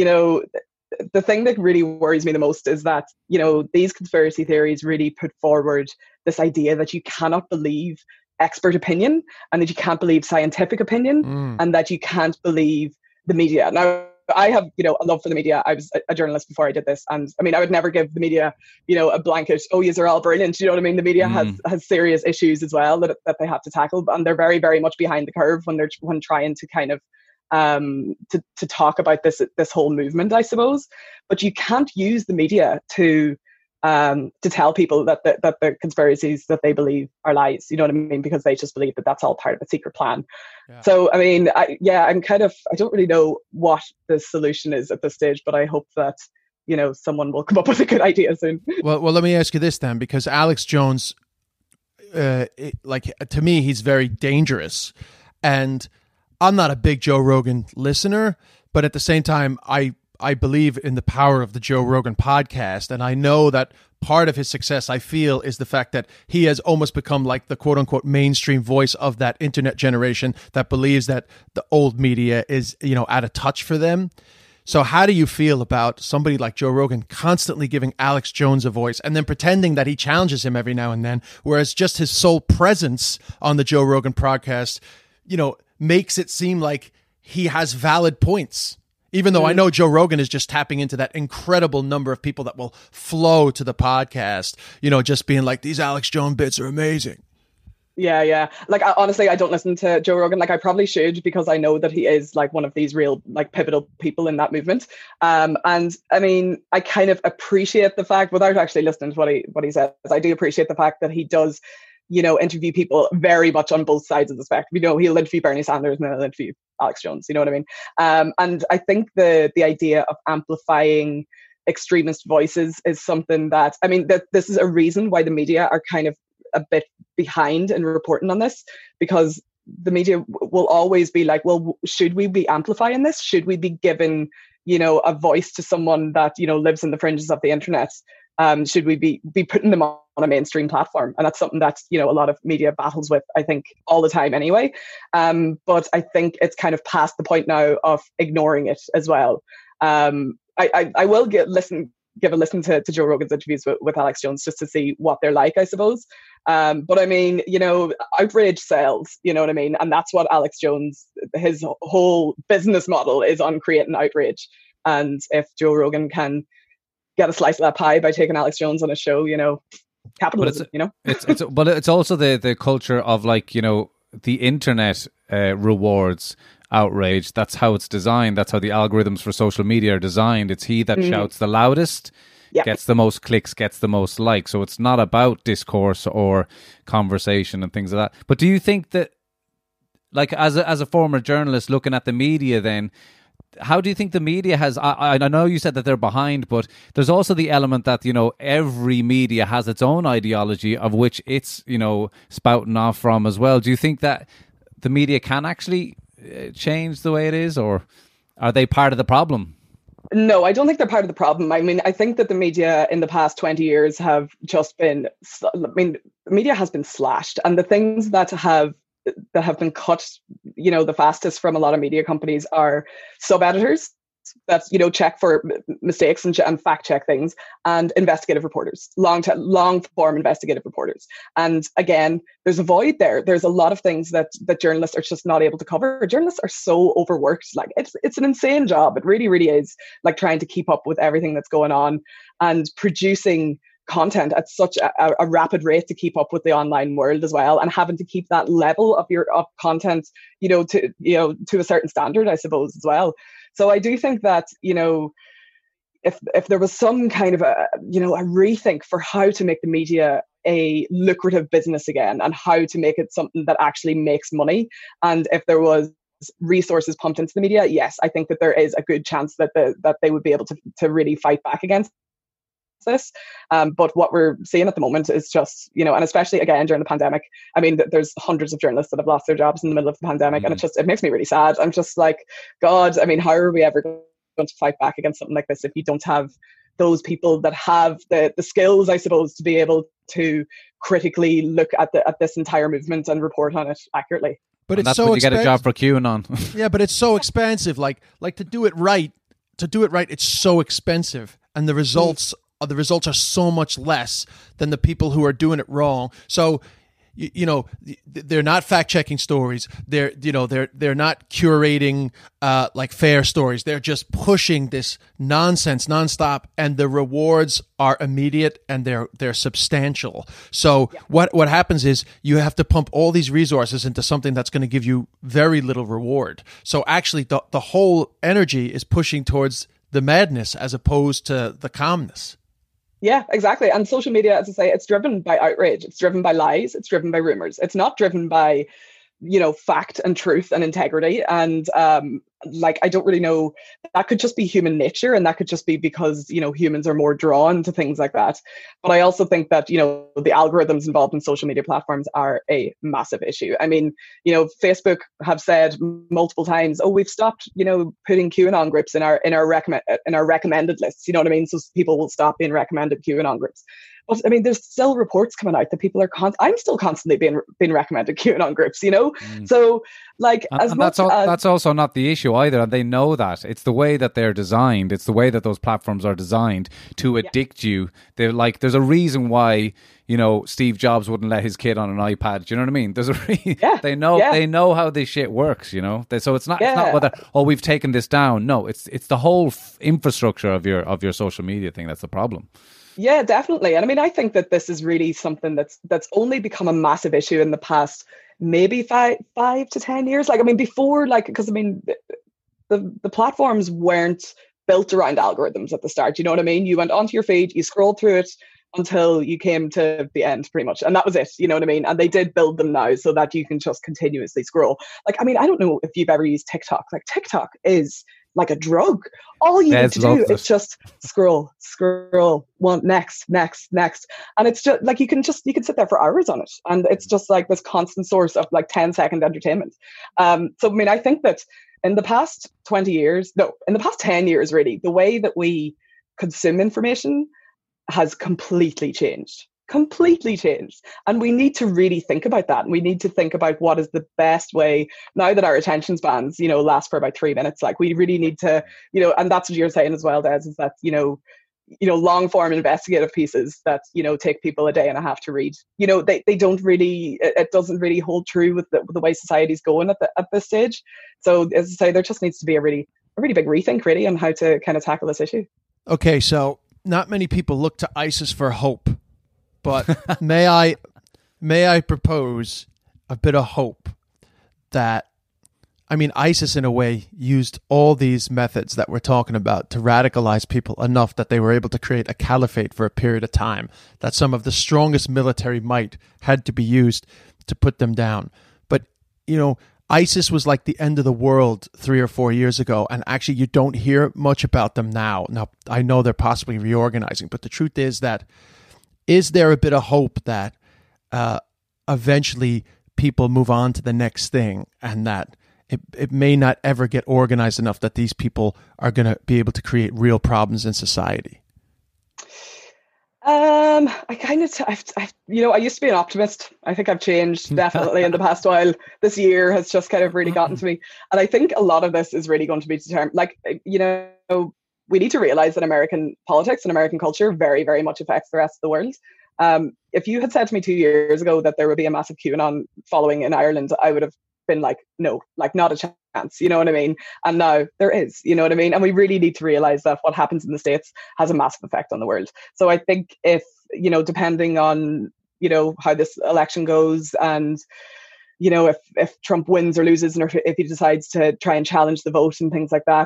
the thing that really worries me the most is that, these conspiracy theories really put forward this idea that you cannot believe expert opinion, and that you can't believe scientific opinion, and that you can't believe the media. Now, I have, a love for the media. I was a journalist before I did this. And I mean, I would never give the media, a blanket, oh, yous are all brilliant. You know what I mean? The media has serious issues as well that they have to tackle. And they're very, very much behind the curve when trying to kind of to talk about this whole movement, I suppose. But you can't use the media to tell people that the conspiracies that they believe are lies, you know what I mean? Because they just believe that that's all part of a secret plan. Yeah. So, I mean, I don't really know what the solution is at this stage, but I hope that, someone will come up with a good idea soon. Well, let me ask you this then, because Alex Jones, to me, he's very dangerous. And I'm not a big Joe Rogan listener, but at the same time, I believe in the power of the Joe Rogan podcast. And I know that part of his success, I feel, is the fact that he has almost become like the quote unquote mainstream voice of that internet generation that believes that the old media is, out of touch for them. So how do you feel about somebody like Joe Rogan constantly giving Alex Jones a voice and then pretending that he challenges him every now and then, whereas just his sole presence on the Joe Rogan podcast, makes it seem like he has valid points? Even though I know Joe Rogan is just tapping into that incredible number of people that will flow to the podcast, just being like, these Alex Jones bits are amazing. Yeah. Like, honestly, I don't listen to Joe Rogan. Like, I probably should, because I know that he is like one of these real, like, pivotal people in that movement. And I mean, I kind of appreciate the fact, without actually listening to what he says, I do appreciate the fact that he does, interview people very much on both sides of the spectrum. He'll interview Bernie Sanders and then he'll interview Alex Jones, you know what I mean? And I think the idea of amplifying extremist voices is something that, I mean, that this is a reason why the media are kind of a bit behind in reporting on this, because the media will always be like, well, should we be amplifying this? Should we be giving, a voice to someone that, lives in the fringes of the internet? Should we be putting them on a mainstream platform? And that's something that, a lot of media battles with, I think, all the time anyway. But I think it's kind of past the point now of ignoring it as well. I will give a listen to Joe Rogan's interviews with Alex Jones just to see what they're like, I suppose. But I mean, outrage sells, you know what I mean? And that's what Alex Jones, his whole business model is on creating outrage. And if Joe Rogan can get a slice of that pie by taking Alex Jones on a show, capitalism, but it's also the culture of, like, the internet rewards outrage. That's how it's designed. That's how the algorithms for social media are designed. It's he that shouts the loudest, gets the most clicks, gets the most likes. So it's not about discourse or conversation and things like that. But do you think that, like, as a former journalist looking at the media, then how do you think the media has, I know you said that they're behind, but there's also the element that, every media has its own ideology of which it's, spouting off from as well. Do you think that the media can actually change the way it is, or are they part of the problem? No, I don't think they're part of the problem. I mean, I think that the media in the past 20 years have just been, the media has been slashed, and the things that have been cut, the fastest from a lot of media companies are sub-editors that, check for mistakes and fact check things, and investigative reporters, long form investigative reporters. And again, there's a void there. There's a lot of things that journalists are just not able to cover. Journalists are so overworked. Like, it's an insane job. It really, really is, like, trying to keep up with everything that's going on and producing content at such a rapid rate to keep up with the online world as well, and having to keep that level of content, to a certain standard, I suppose, as well. So I do think that, if there was some kind of a rethink for how to make the media a lucrative business again, and how to make it something that actually makes money. And if there was resources pumped into the media, yes, I think that there is a good chance that that they would be able to really fight back against this. But what we're seeing at the moment is just, and especially again during the pandemic, I mean, there's hundreds of journalists that have lost their jobs in the middle of the pandemic, and it makes me really sad. I'm just like, God, I mean, how are we ever going to fight back against something like this if you don't have those people that have the skills, I suppose, to be able to critically look at this entire movement and report on it accurately? But and it's that's so when you get a job for QAnon. Yeah, but it's so expensive. Like to do it right, it's so expensive, and the results are so much less than the people who are doing it wrong. So, they're not fact checking stories. They're not curating like fair stories. They're just pushing this nonsense nonstop, and the rewards are immediate and they're substantial. So what happens is you have to pump all these resources into something that's going to give you very little reward. So actually, the whole energy is pushing towards the madness as opposed to the calmness. Yeah, exactly. And social media, as I say, it's driven by outrage. It's driven by lies. It's driven by rumors. It's not driven by, fact and truth and integrity. And I don't really know. That could just be human nature, and that could just be because, humans are more drawn to things like that. But I also think that, the algorithms involved in social media platforms are a massive issue. I mean, Facebook have said multiple times, we've stopped, putting QAnon groups in our recommended lists. You know what I mean? So people will stop being recommended QAnon groups. But I mean, there's still reports coming out that people are I'm still constantly being recommended QAnon groups, So that's also not the issue either, and they know that. It's the way that they're designed. It's the way that those platforms are designed to addict you. They're like, there's a reason why Steve Jobs wouldn't let his kid on an iPad. Do you know what I mean? There's a they know how this shit works. So it's not whether we've taken this down. No, it's the whole infrastructure of your social media thing that's the problem. Yeah, definitely. And I mean, I think that this is really something that's only become a massive issue in the past maybe 5 to 10 years. Like, I mean, before, because I mean, the platforms weren't built around algorithms at the start. You know what I mean? You went onto your feed, you scrolled through it until you came to the end, pretty much. And that was it. You know what I mean? And they did build them now so that you can just continuously scroll. Like, I mean, I don't know if you've ever used TikTok. Like, TikTok is like a drug. All you need to do is just scroll, one, next. And it's just like, you can sit there for hours on it. And it's just like this constant source of like 10-second entertainment. So, I mean, I think that in the past 10 years, really, the way that we consume information has completely changed. And we need to really think about that. And we need to think about what is the best way, now that our attention spans, last for about 3 minutes. Like, we really need to, and that's what you're saying as well, Des, is that, long form investigative pieces that, take people a day and a half to read, they don't really, it doesn't really hold true with the way society's going at this stage. So, as I say, there just needs to be a really big rethink, really, on how to kind of tackle this issue. Okay, so not many people look to ISIS for hope. But may I propose a bit of hope that, I mean, ISIS in a way used all these methods that we're talking about to radicalize people enough that they were able to create a caliphate for a period of time, that some of the strongest military might had to be used to put them down. But, ISIS was like the end of the world 3 or 4 years ago, and actually you don't hear much about them now. Now, I know they're possibly reorganizing, but the truth is that, is there a bit of hope that eventually people move on to the next thing, and that it may not ever get organized enough that these people are going to be able to create real problems in society? I used to be an optimist. I think I've changed definitely in the past while. This year has just kind of really gotten to me. And I think a lot of this is really going to be determined. We need to realize that American politics and American culture very, very much affects the rest of the world. If you had said to me 2 years ago that there would be a massive QAnon following in Ireland, I would have been like, no, like not a chance, you know what I mean? And now there is, you know what I mean? And we really need to realize that what happens in the States has a massive effect on the world. So I think if, depending on, how this election goes, and if Trump wins or loses, and if he decides to try and challenge the vote and things like that,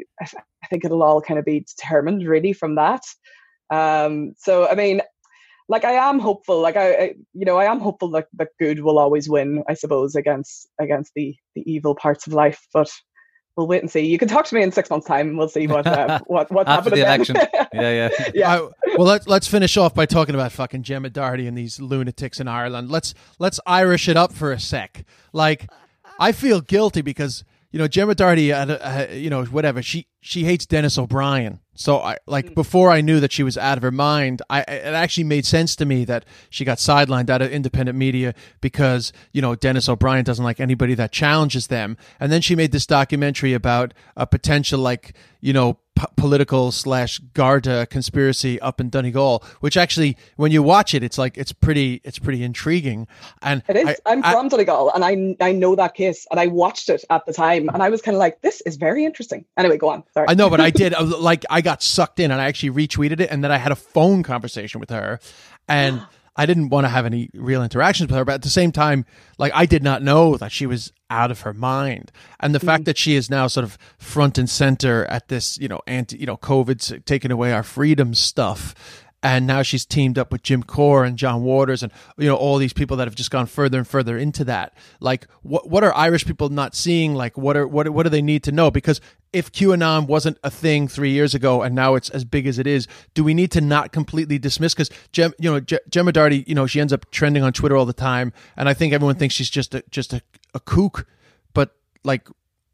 I think it'll all kind of be determined really from that. So, I mean, like I am hopeful. Like I am hopeful that good will always win, I suppose, against the evil parts of life. But we'll wait and see. You can talk to me in 6 months' time, and we'll see what's after happening the election. Yeah. Well, let's finish off by talking about fucking Gemma Doherty and these lunatics in Ireland. Let's Irish it up for a sec. Like, I feel guilty because, you know, Gemma Doherty, you know, whatever, she hates Dennis O'Brien. So I before I knew that she was out of her mind, it actually made sense to me that she got sidelined out of independent media because, you know, Dennis O'Brien doesn't like anybody that challenges them. And then she made this documentary about a potential, like, you know, political / Garda conspiracy up in Donegal, which actually, when you watch it, it's like it's pretty intriguing. And it is. I'm from Donegal, and I know that case, and I watched it at the time, and I was kind of like, this is very interesting. Anyway, go on. Sorry. I know, but I did. I got sucked in, and I actually retweeted it, and then I had a phone conversation with her, and I didn't want to have any real interactions with her, but at the same time, like, I did not know that she was out of her mind. And the fact that she is now sort of front and center at this, you know, COVID's taking away our freedom stuff. And now she's teamed up with Jim Core and John Waters and, you know, all these people that have just gone further and further into that. Like, what are Irish people not seeing? Like, what do they need to know? Because if QAnon wasn't a thing 3 years ago and now it's as big as it is, do we need to not completely dismiss? Because Gemma Doherty, you know, she ends up trending on Twitter all the time, and I think everyone thinks she's just a kook. But like,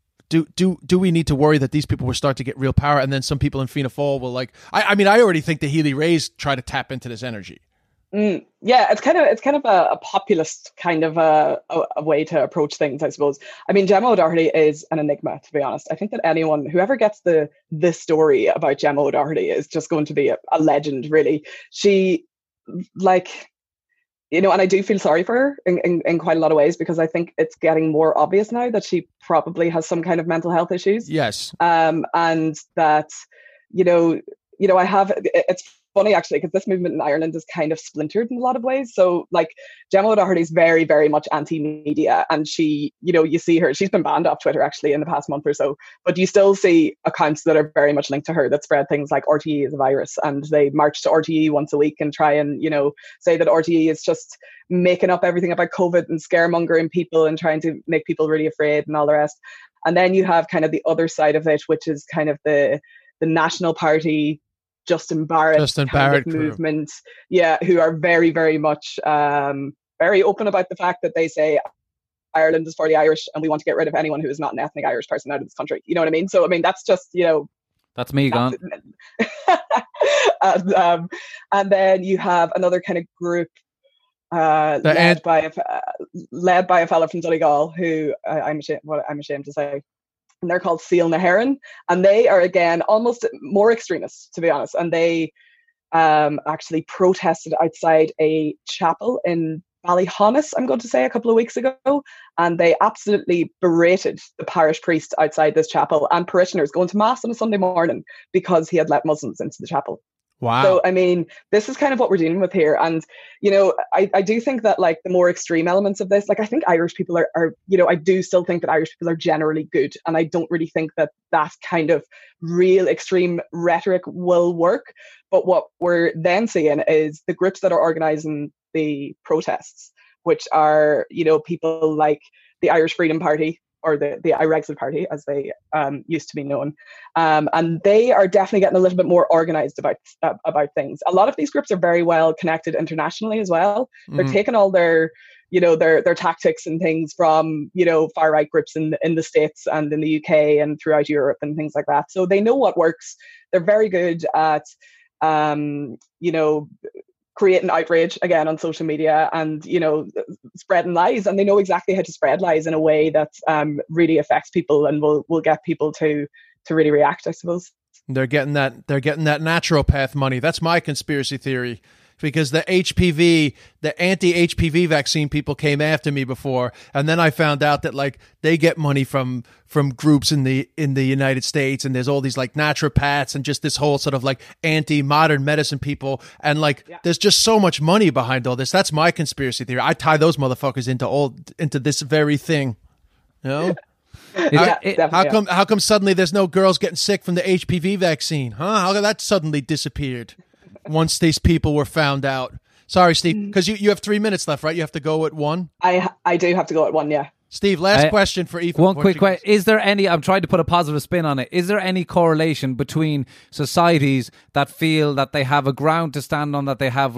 do we need to worry that these people will start to get real power, and then some people in Fianna Fáil will, like, I mean, I already think the Healy Rays try to tap into this energy. Yeah, it's kind of a populist kind of a way to approach things, I suppose. I mean, Gemma O'Doherty is an enigma, to be honest. I think that whoever gets this story about Gemma O'Doherty is just going to be a legend, really. She, like, you know, and I do feel sorry for her in quite a lot of ways, because I think it's getting more obvious now that she probably has some kind of mental health issues. Yes. And that, you know, it's funny actually, because this movement in Ireland is kind of splintered in a lot of ways. So, like, Gemma O'Doherty is very, very much anti-media, and she, you know, you see her, she's been banned off Twitter actually in the past month or so, but you still see accounts that are very much linked to her that spread things like RTE is a virus, and they march to RTE once a week and try and, you know, say that RTE is just making up everything about COVID and scaremongering people and trying to make people really afraid and all the rest. And then you have kind of the other side of it, which is kind of the National Party, Justin Barrett movement, who are very, very much very open about the fact that they say Ireland is for the Irish and we want to get rid of anyone who is not an ethnic Irish person out of this country. You know what I mean? So, I mean, that's just, you know... That's me gone. And then you have another kind of group led by a fella from Donegal who I'm ashamed to say. And they're called Seal na HÉireann, and they are, again, almost more extremists, to be honest. And they actually protested outside a chapel in Ballyhonus, I'm going to say, a couple of weeks ago, and they absolutely berated the parish priest outside this chapel and parishioners going to mass on a Sunday morning because he had let Muslims into the chapel. Wow. So, I mean, this is kind of what we're dealing with here. And, you know, I do think that, like, the more extreme elements of this, like, I think Irish people are, you know, I do still think that Irish people are generally good. And I don't really think that kind of real extreme rhetoric will work. But what we're then seeing is the groups that are organising the protests, which are, you know, people like the Irish Freedom Party, or the IREXIT Party, as they used to be known. And they are definitely getting a little bit more organised about things. A lot of these groups are very well connected internationally as well. They're taking all their, you know, their tactics and things from, you know, far-right groups in the States and in the UK and throughout Europe and things like that. So they know what works. They're very good at, you know, creating outrage, again, on social media and, you know, spreading lies. And they know exactly how to spread lies in a way that really affects people and will get people to really react, I suppose. They're getting that naturopath money. That's my conspiracy theory. Because the anti-HPV vaccine people came after me before, and then I found out that, like, they get money from groups in the United States, and there's all these, like, naturopaths and just this whole sort of, like, anti-modern medicine people, and, like, there's just so much money behind all this. That's my conspiracy theory. I tie those motherfuckers into this very thing, you know. How come suddenly there's no girls getting sick from the HPV vaccine? Huh? How come that suddenly disappeared once these people were found out? Sorry, Steve, because you have 3 minutes left, right? You have to go at 1. I do have to go at 1, yeah. Steve, last question for Aoife. One quick question. Is there any, I'm trying to put a positive spin on it, is there any correlation between societies that feel that they have a ground to stand on, that they have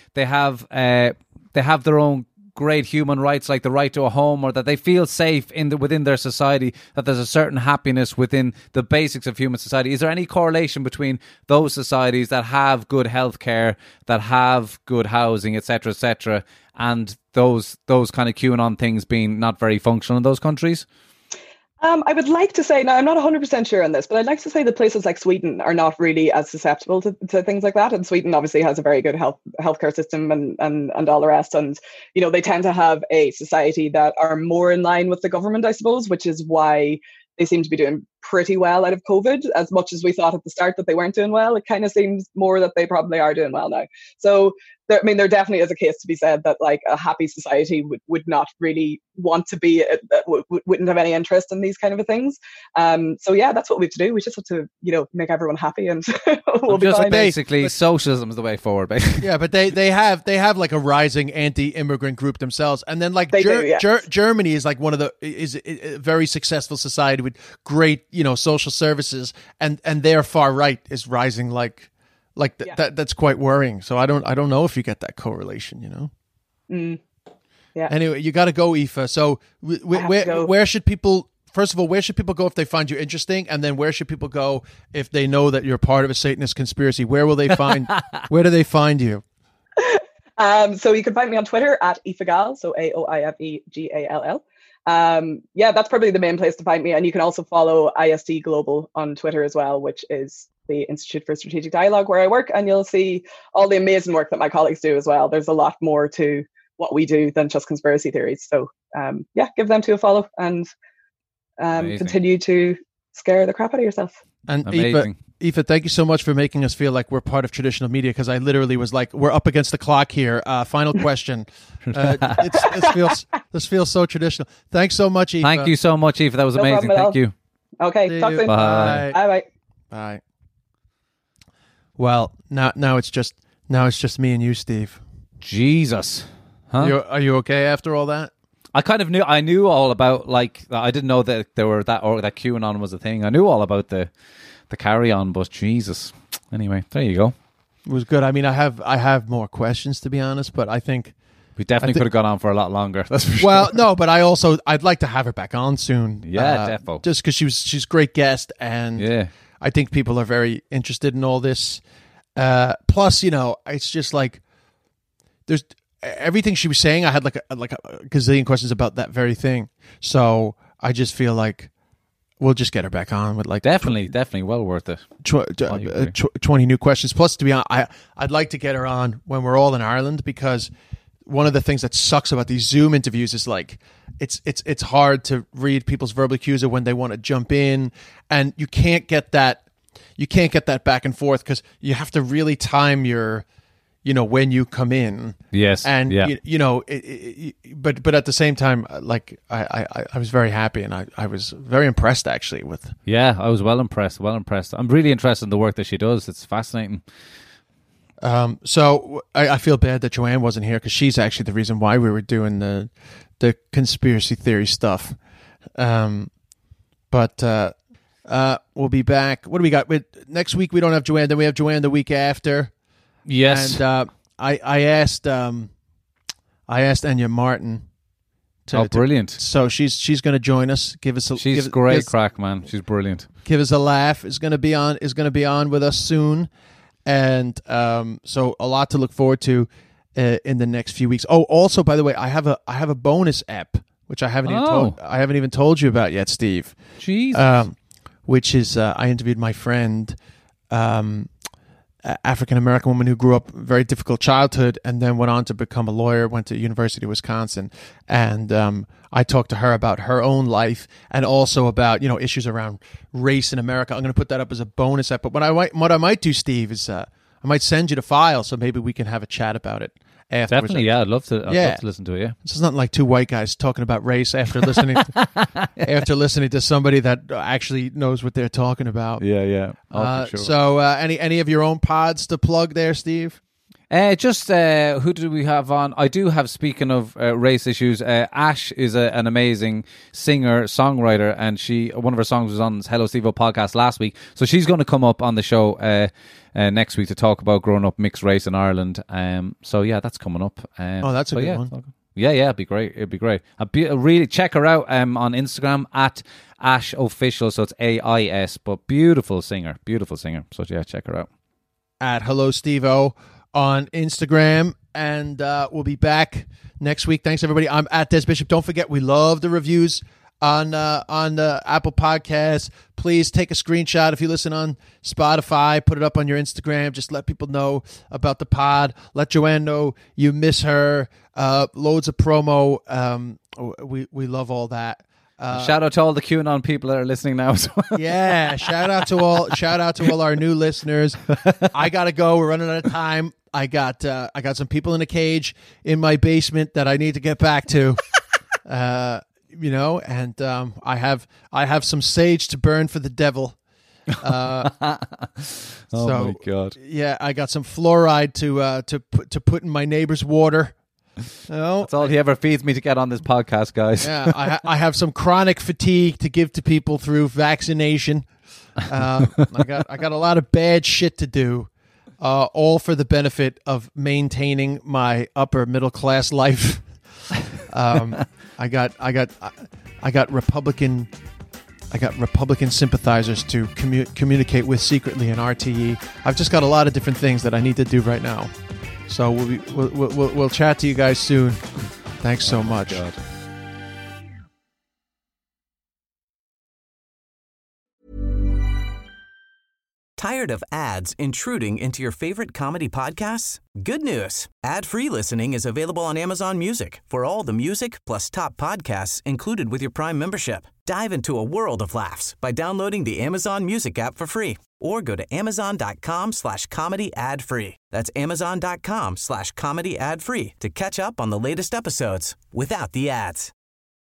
their own great human rights, like the right to a home, or that they feel safe within their society, that there's a certain happiness within the basics of human society? Is there any correlation between those societies that have good healthcare, that have good housing, etc., and those kind of QAnon things being not very functional in those countries? I would like to say, now I'm not 100% sure on this, but I'd like to say that places like Sweden are not really as susceptible to things like that. And Sweden obviously has a very good healthcare system and all the rest. And, you know, they tend to have a society that are more in line with the government, I suppose, which is why they seem to be doing pretty well out of COVID. As much as we thought at the start that they weren't doing well, it kind of seems more that they probably are doing well now. So, there definitely is a case to be said that like a happy society would not really want to be, wouldn't have any interest in these kind of things. So yeah, that's what we have to do. We just have to, you know, make everyone happy, and we'll be fine. Basically, socialism is the way forward. Basically. Yeah, but they have like a rising anti-immigrant group themselves, and then like Germany is like one of is a very successful society with great, you know, social services, and their far right is rising that's quite worrying. So I don't know if you get that correlation, you know. Yeah. Anyway, you got to go, Aoife. So where should people? First of all, where should people go if they find you interesting, and then where should people go if they know that you're part of a Satanist conspiracy? Where will they find? Where do they find you? So you can find me on Twitter at Aoifegal, so AOIFEGALL. Yeah, that's probably the main place to find me, and you can also follow ISD Global on Twitter as well, which is the Institute for Strategic Dialogue where I work, and you'll see all the amazing work that my colleagues do as well. There's a lot more to what we do than just conspiracy theories. So yeah, give them a follow, and continue to scare the crap out of yourself. And Aoife, thank you so much for making us feel like we're part of traditional media, because I literally was like, we're up against the clock here. Final question. This feels so traditional. Thanks so much, Aoife. Thank you so much, Aoife. That was amazing. Thank you. Okay, talk soon. Bye. Bye. Bye. Well, now it's just me and you, Steve. Jesus. Huh? Are you okay after all that? I kind of knew all about, like, I didn't know that there were that QAnon was a thing. I knew all about the carry-on, but Jesus. Anyway, there you go. It was good. I mean, I have more questions, to be honest, but I think we definitely could have gone on for a lot longer. That's for sure. Well, no, but I'd like to have her back on soon. Yeah, defo. Just because she's a great guest, and yeah, I think people are very interested in all this. Plus, you know, it's just like there's everything she was saying. I had like a gazillion questions about that very thing. So I just feel like we'll just get her back on with like definitely well worth it. 20 new questions. Plus, to be honest, I'd like to get her on when we're all in Ireland, because one of the things that sucks about these Zoom interviews is like it's hard to read people's verbal cues of when they want to jump in, and you can't get that back and forth, because you have to really time your, you know, when you come in. Yes. And yeah. you know, but at the same time, like I was very happy, and I was very impressed actually with. Yeah, I was well impressed. I'm really interested in the work that she does. It's fascinating. So I feel bad that Joanne wasn't here, because she's actually the reason why we were doing the conspiracy theory stuff. But we'll be back. What do we got? Next week we don't have Joanne. Then we have Joanne the week after. Yes. And I asked Anya Martin. Brilliant. So she's going to join us. She's great crack, man. She's brilliant. Give us a laugh. Is going to be on with us soon. And so a lot to look forward to in the next few weeks. Oh, also, by the way, I have a bonus app which I haven't even told you about yet, Steve. Jeez. Which is I interviewed my friend, African American woman who grew up a very difficult childhood and then went on to become a lawyer. Went to University of Wisconsin, and I talked to her about her own life and also about issues around race in America. I'm going to put that up as a bonus app. But what I might do, Steve, is I might send you the file so maybe we can have a chat about it afterwards. Definitely, yeah. I'd love to listen to it. Yeah, this is not like two white guys talking about race after listening to somebody that actually knows what they're talking about. Yeah. Oh, for sure. So, any of your own pods to plug there, Steve? Who do we have on? I do have, speaking of race issues, Ash is an amazing singer, songwriter, and one of her songs was on Hello Steve-O podcast last week. So she's going to come up on the show next week to talk about growing up mixed race in Ireland. So yeah, that's coming up. That's a good one. Yeah, it'd be great. Really check her out on Instagram at Ash Official. So it's AIS, but beautiful singer. So yeah, check her out. At Hello Steve-O on Instagram, and we'll be back next week. Thanks, everybody. I'm at Des Bishop. Don't forget, we love the reviews on the Apple Podcasts. Please take a screenshot if you listen on Spotify. Put it up on your Instagram. Just let people know about the pod. Let Joanne know you miss her. Loads of promo. We love all that. Shout out to all the QAnon people that are listening now as well. Yeah, shout out to all our new listeners. I gotta go. We're running out of time. I got some people in a cage in my basement that I need to get back to. And I have some sage to burn for the devil. Oh my God! Yeah, I got some fluoride to put in my neighbor's water. That's all he ever feeds me to get on this podcast, guys. Yeah, I have some chronic fatigue to give to people through vaccination. I got a lot of bad shit to do, all for the benefit of maintaining my upper middle class life. I got Republican sympathizers to communicate with secretly in RTE. I've just got a lot of different things that I need to do right now. So we'll chat to you guys soon. Thanks so much. God. Tired of ads intruding into your favorite comedy podcasts? Good news. Ad-free listening is available on Amazon Music for all the music plus top podcasts included with your Prime membership. Dive into a world of laughs by downloading the Amazon Music app for free or go to amazon.com/comedy ad-free. That's amazon.com/comedy ad-free to catch up on the latest episodes without the ads.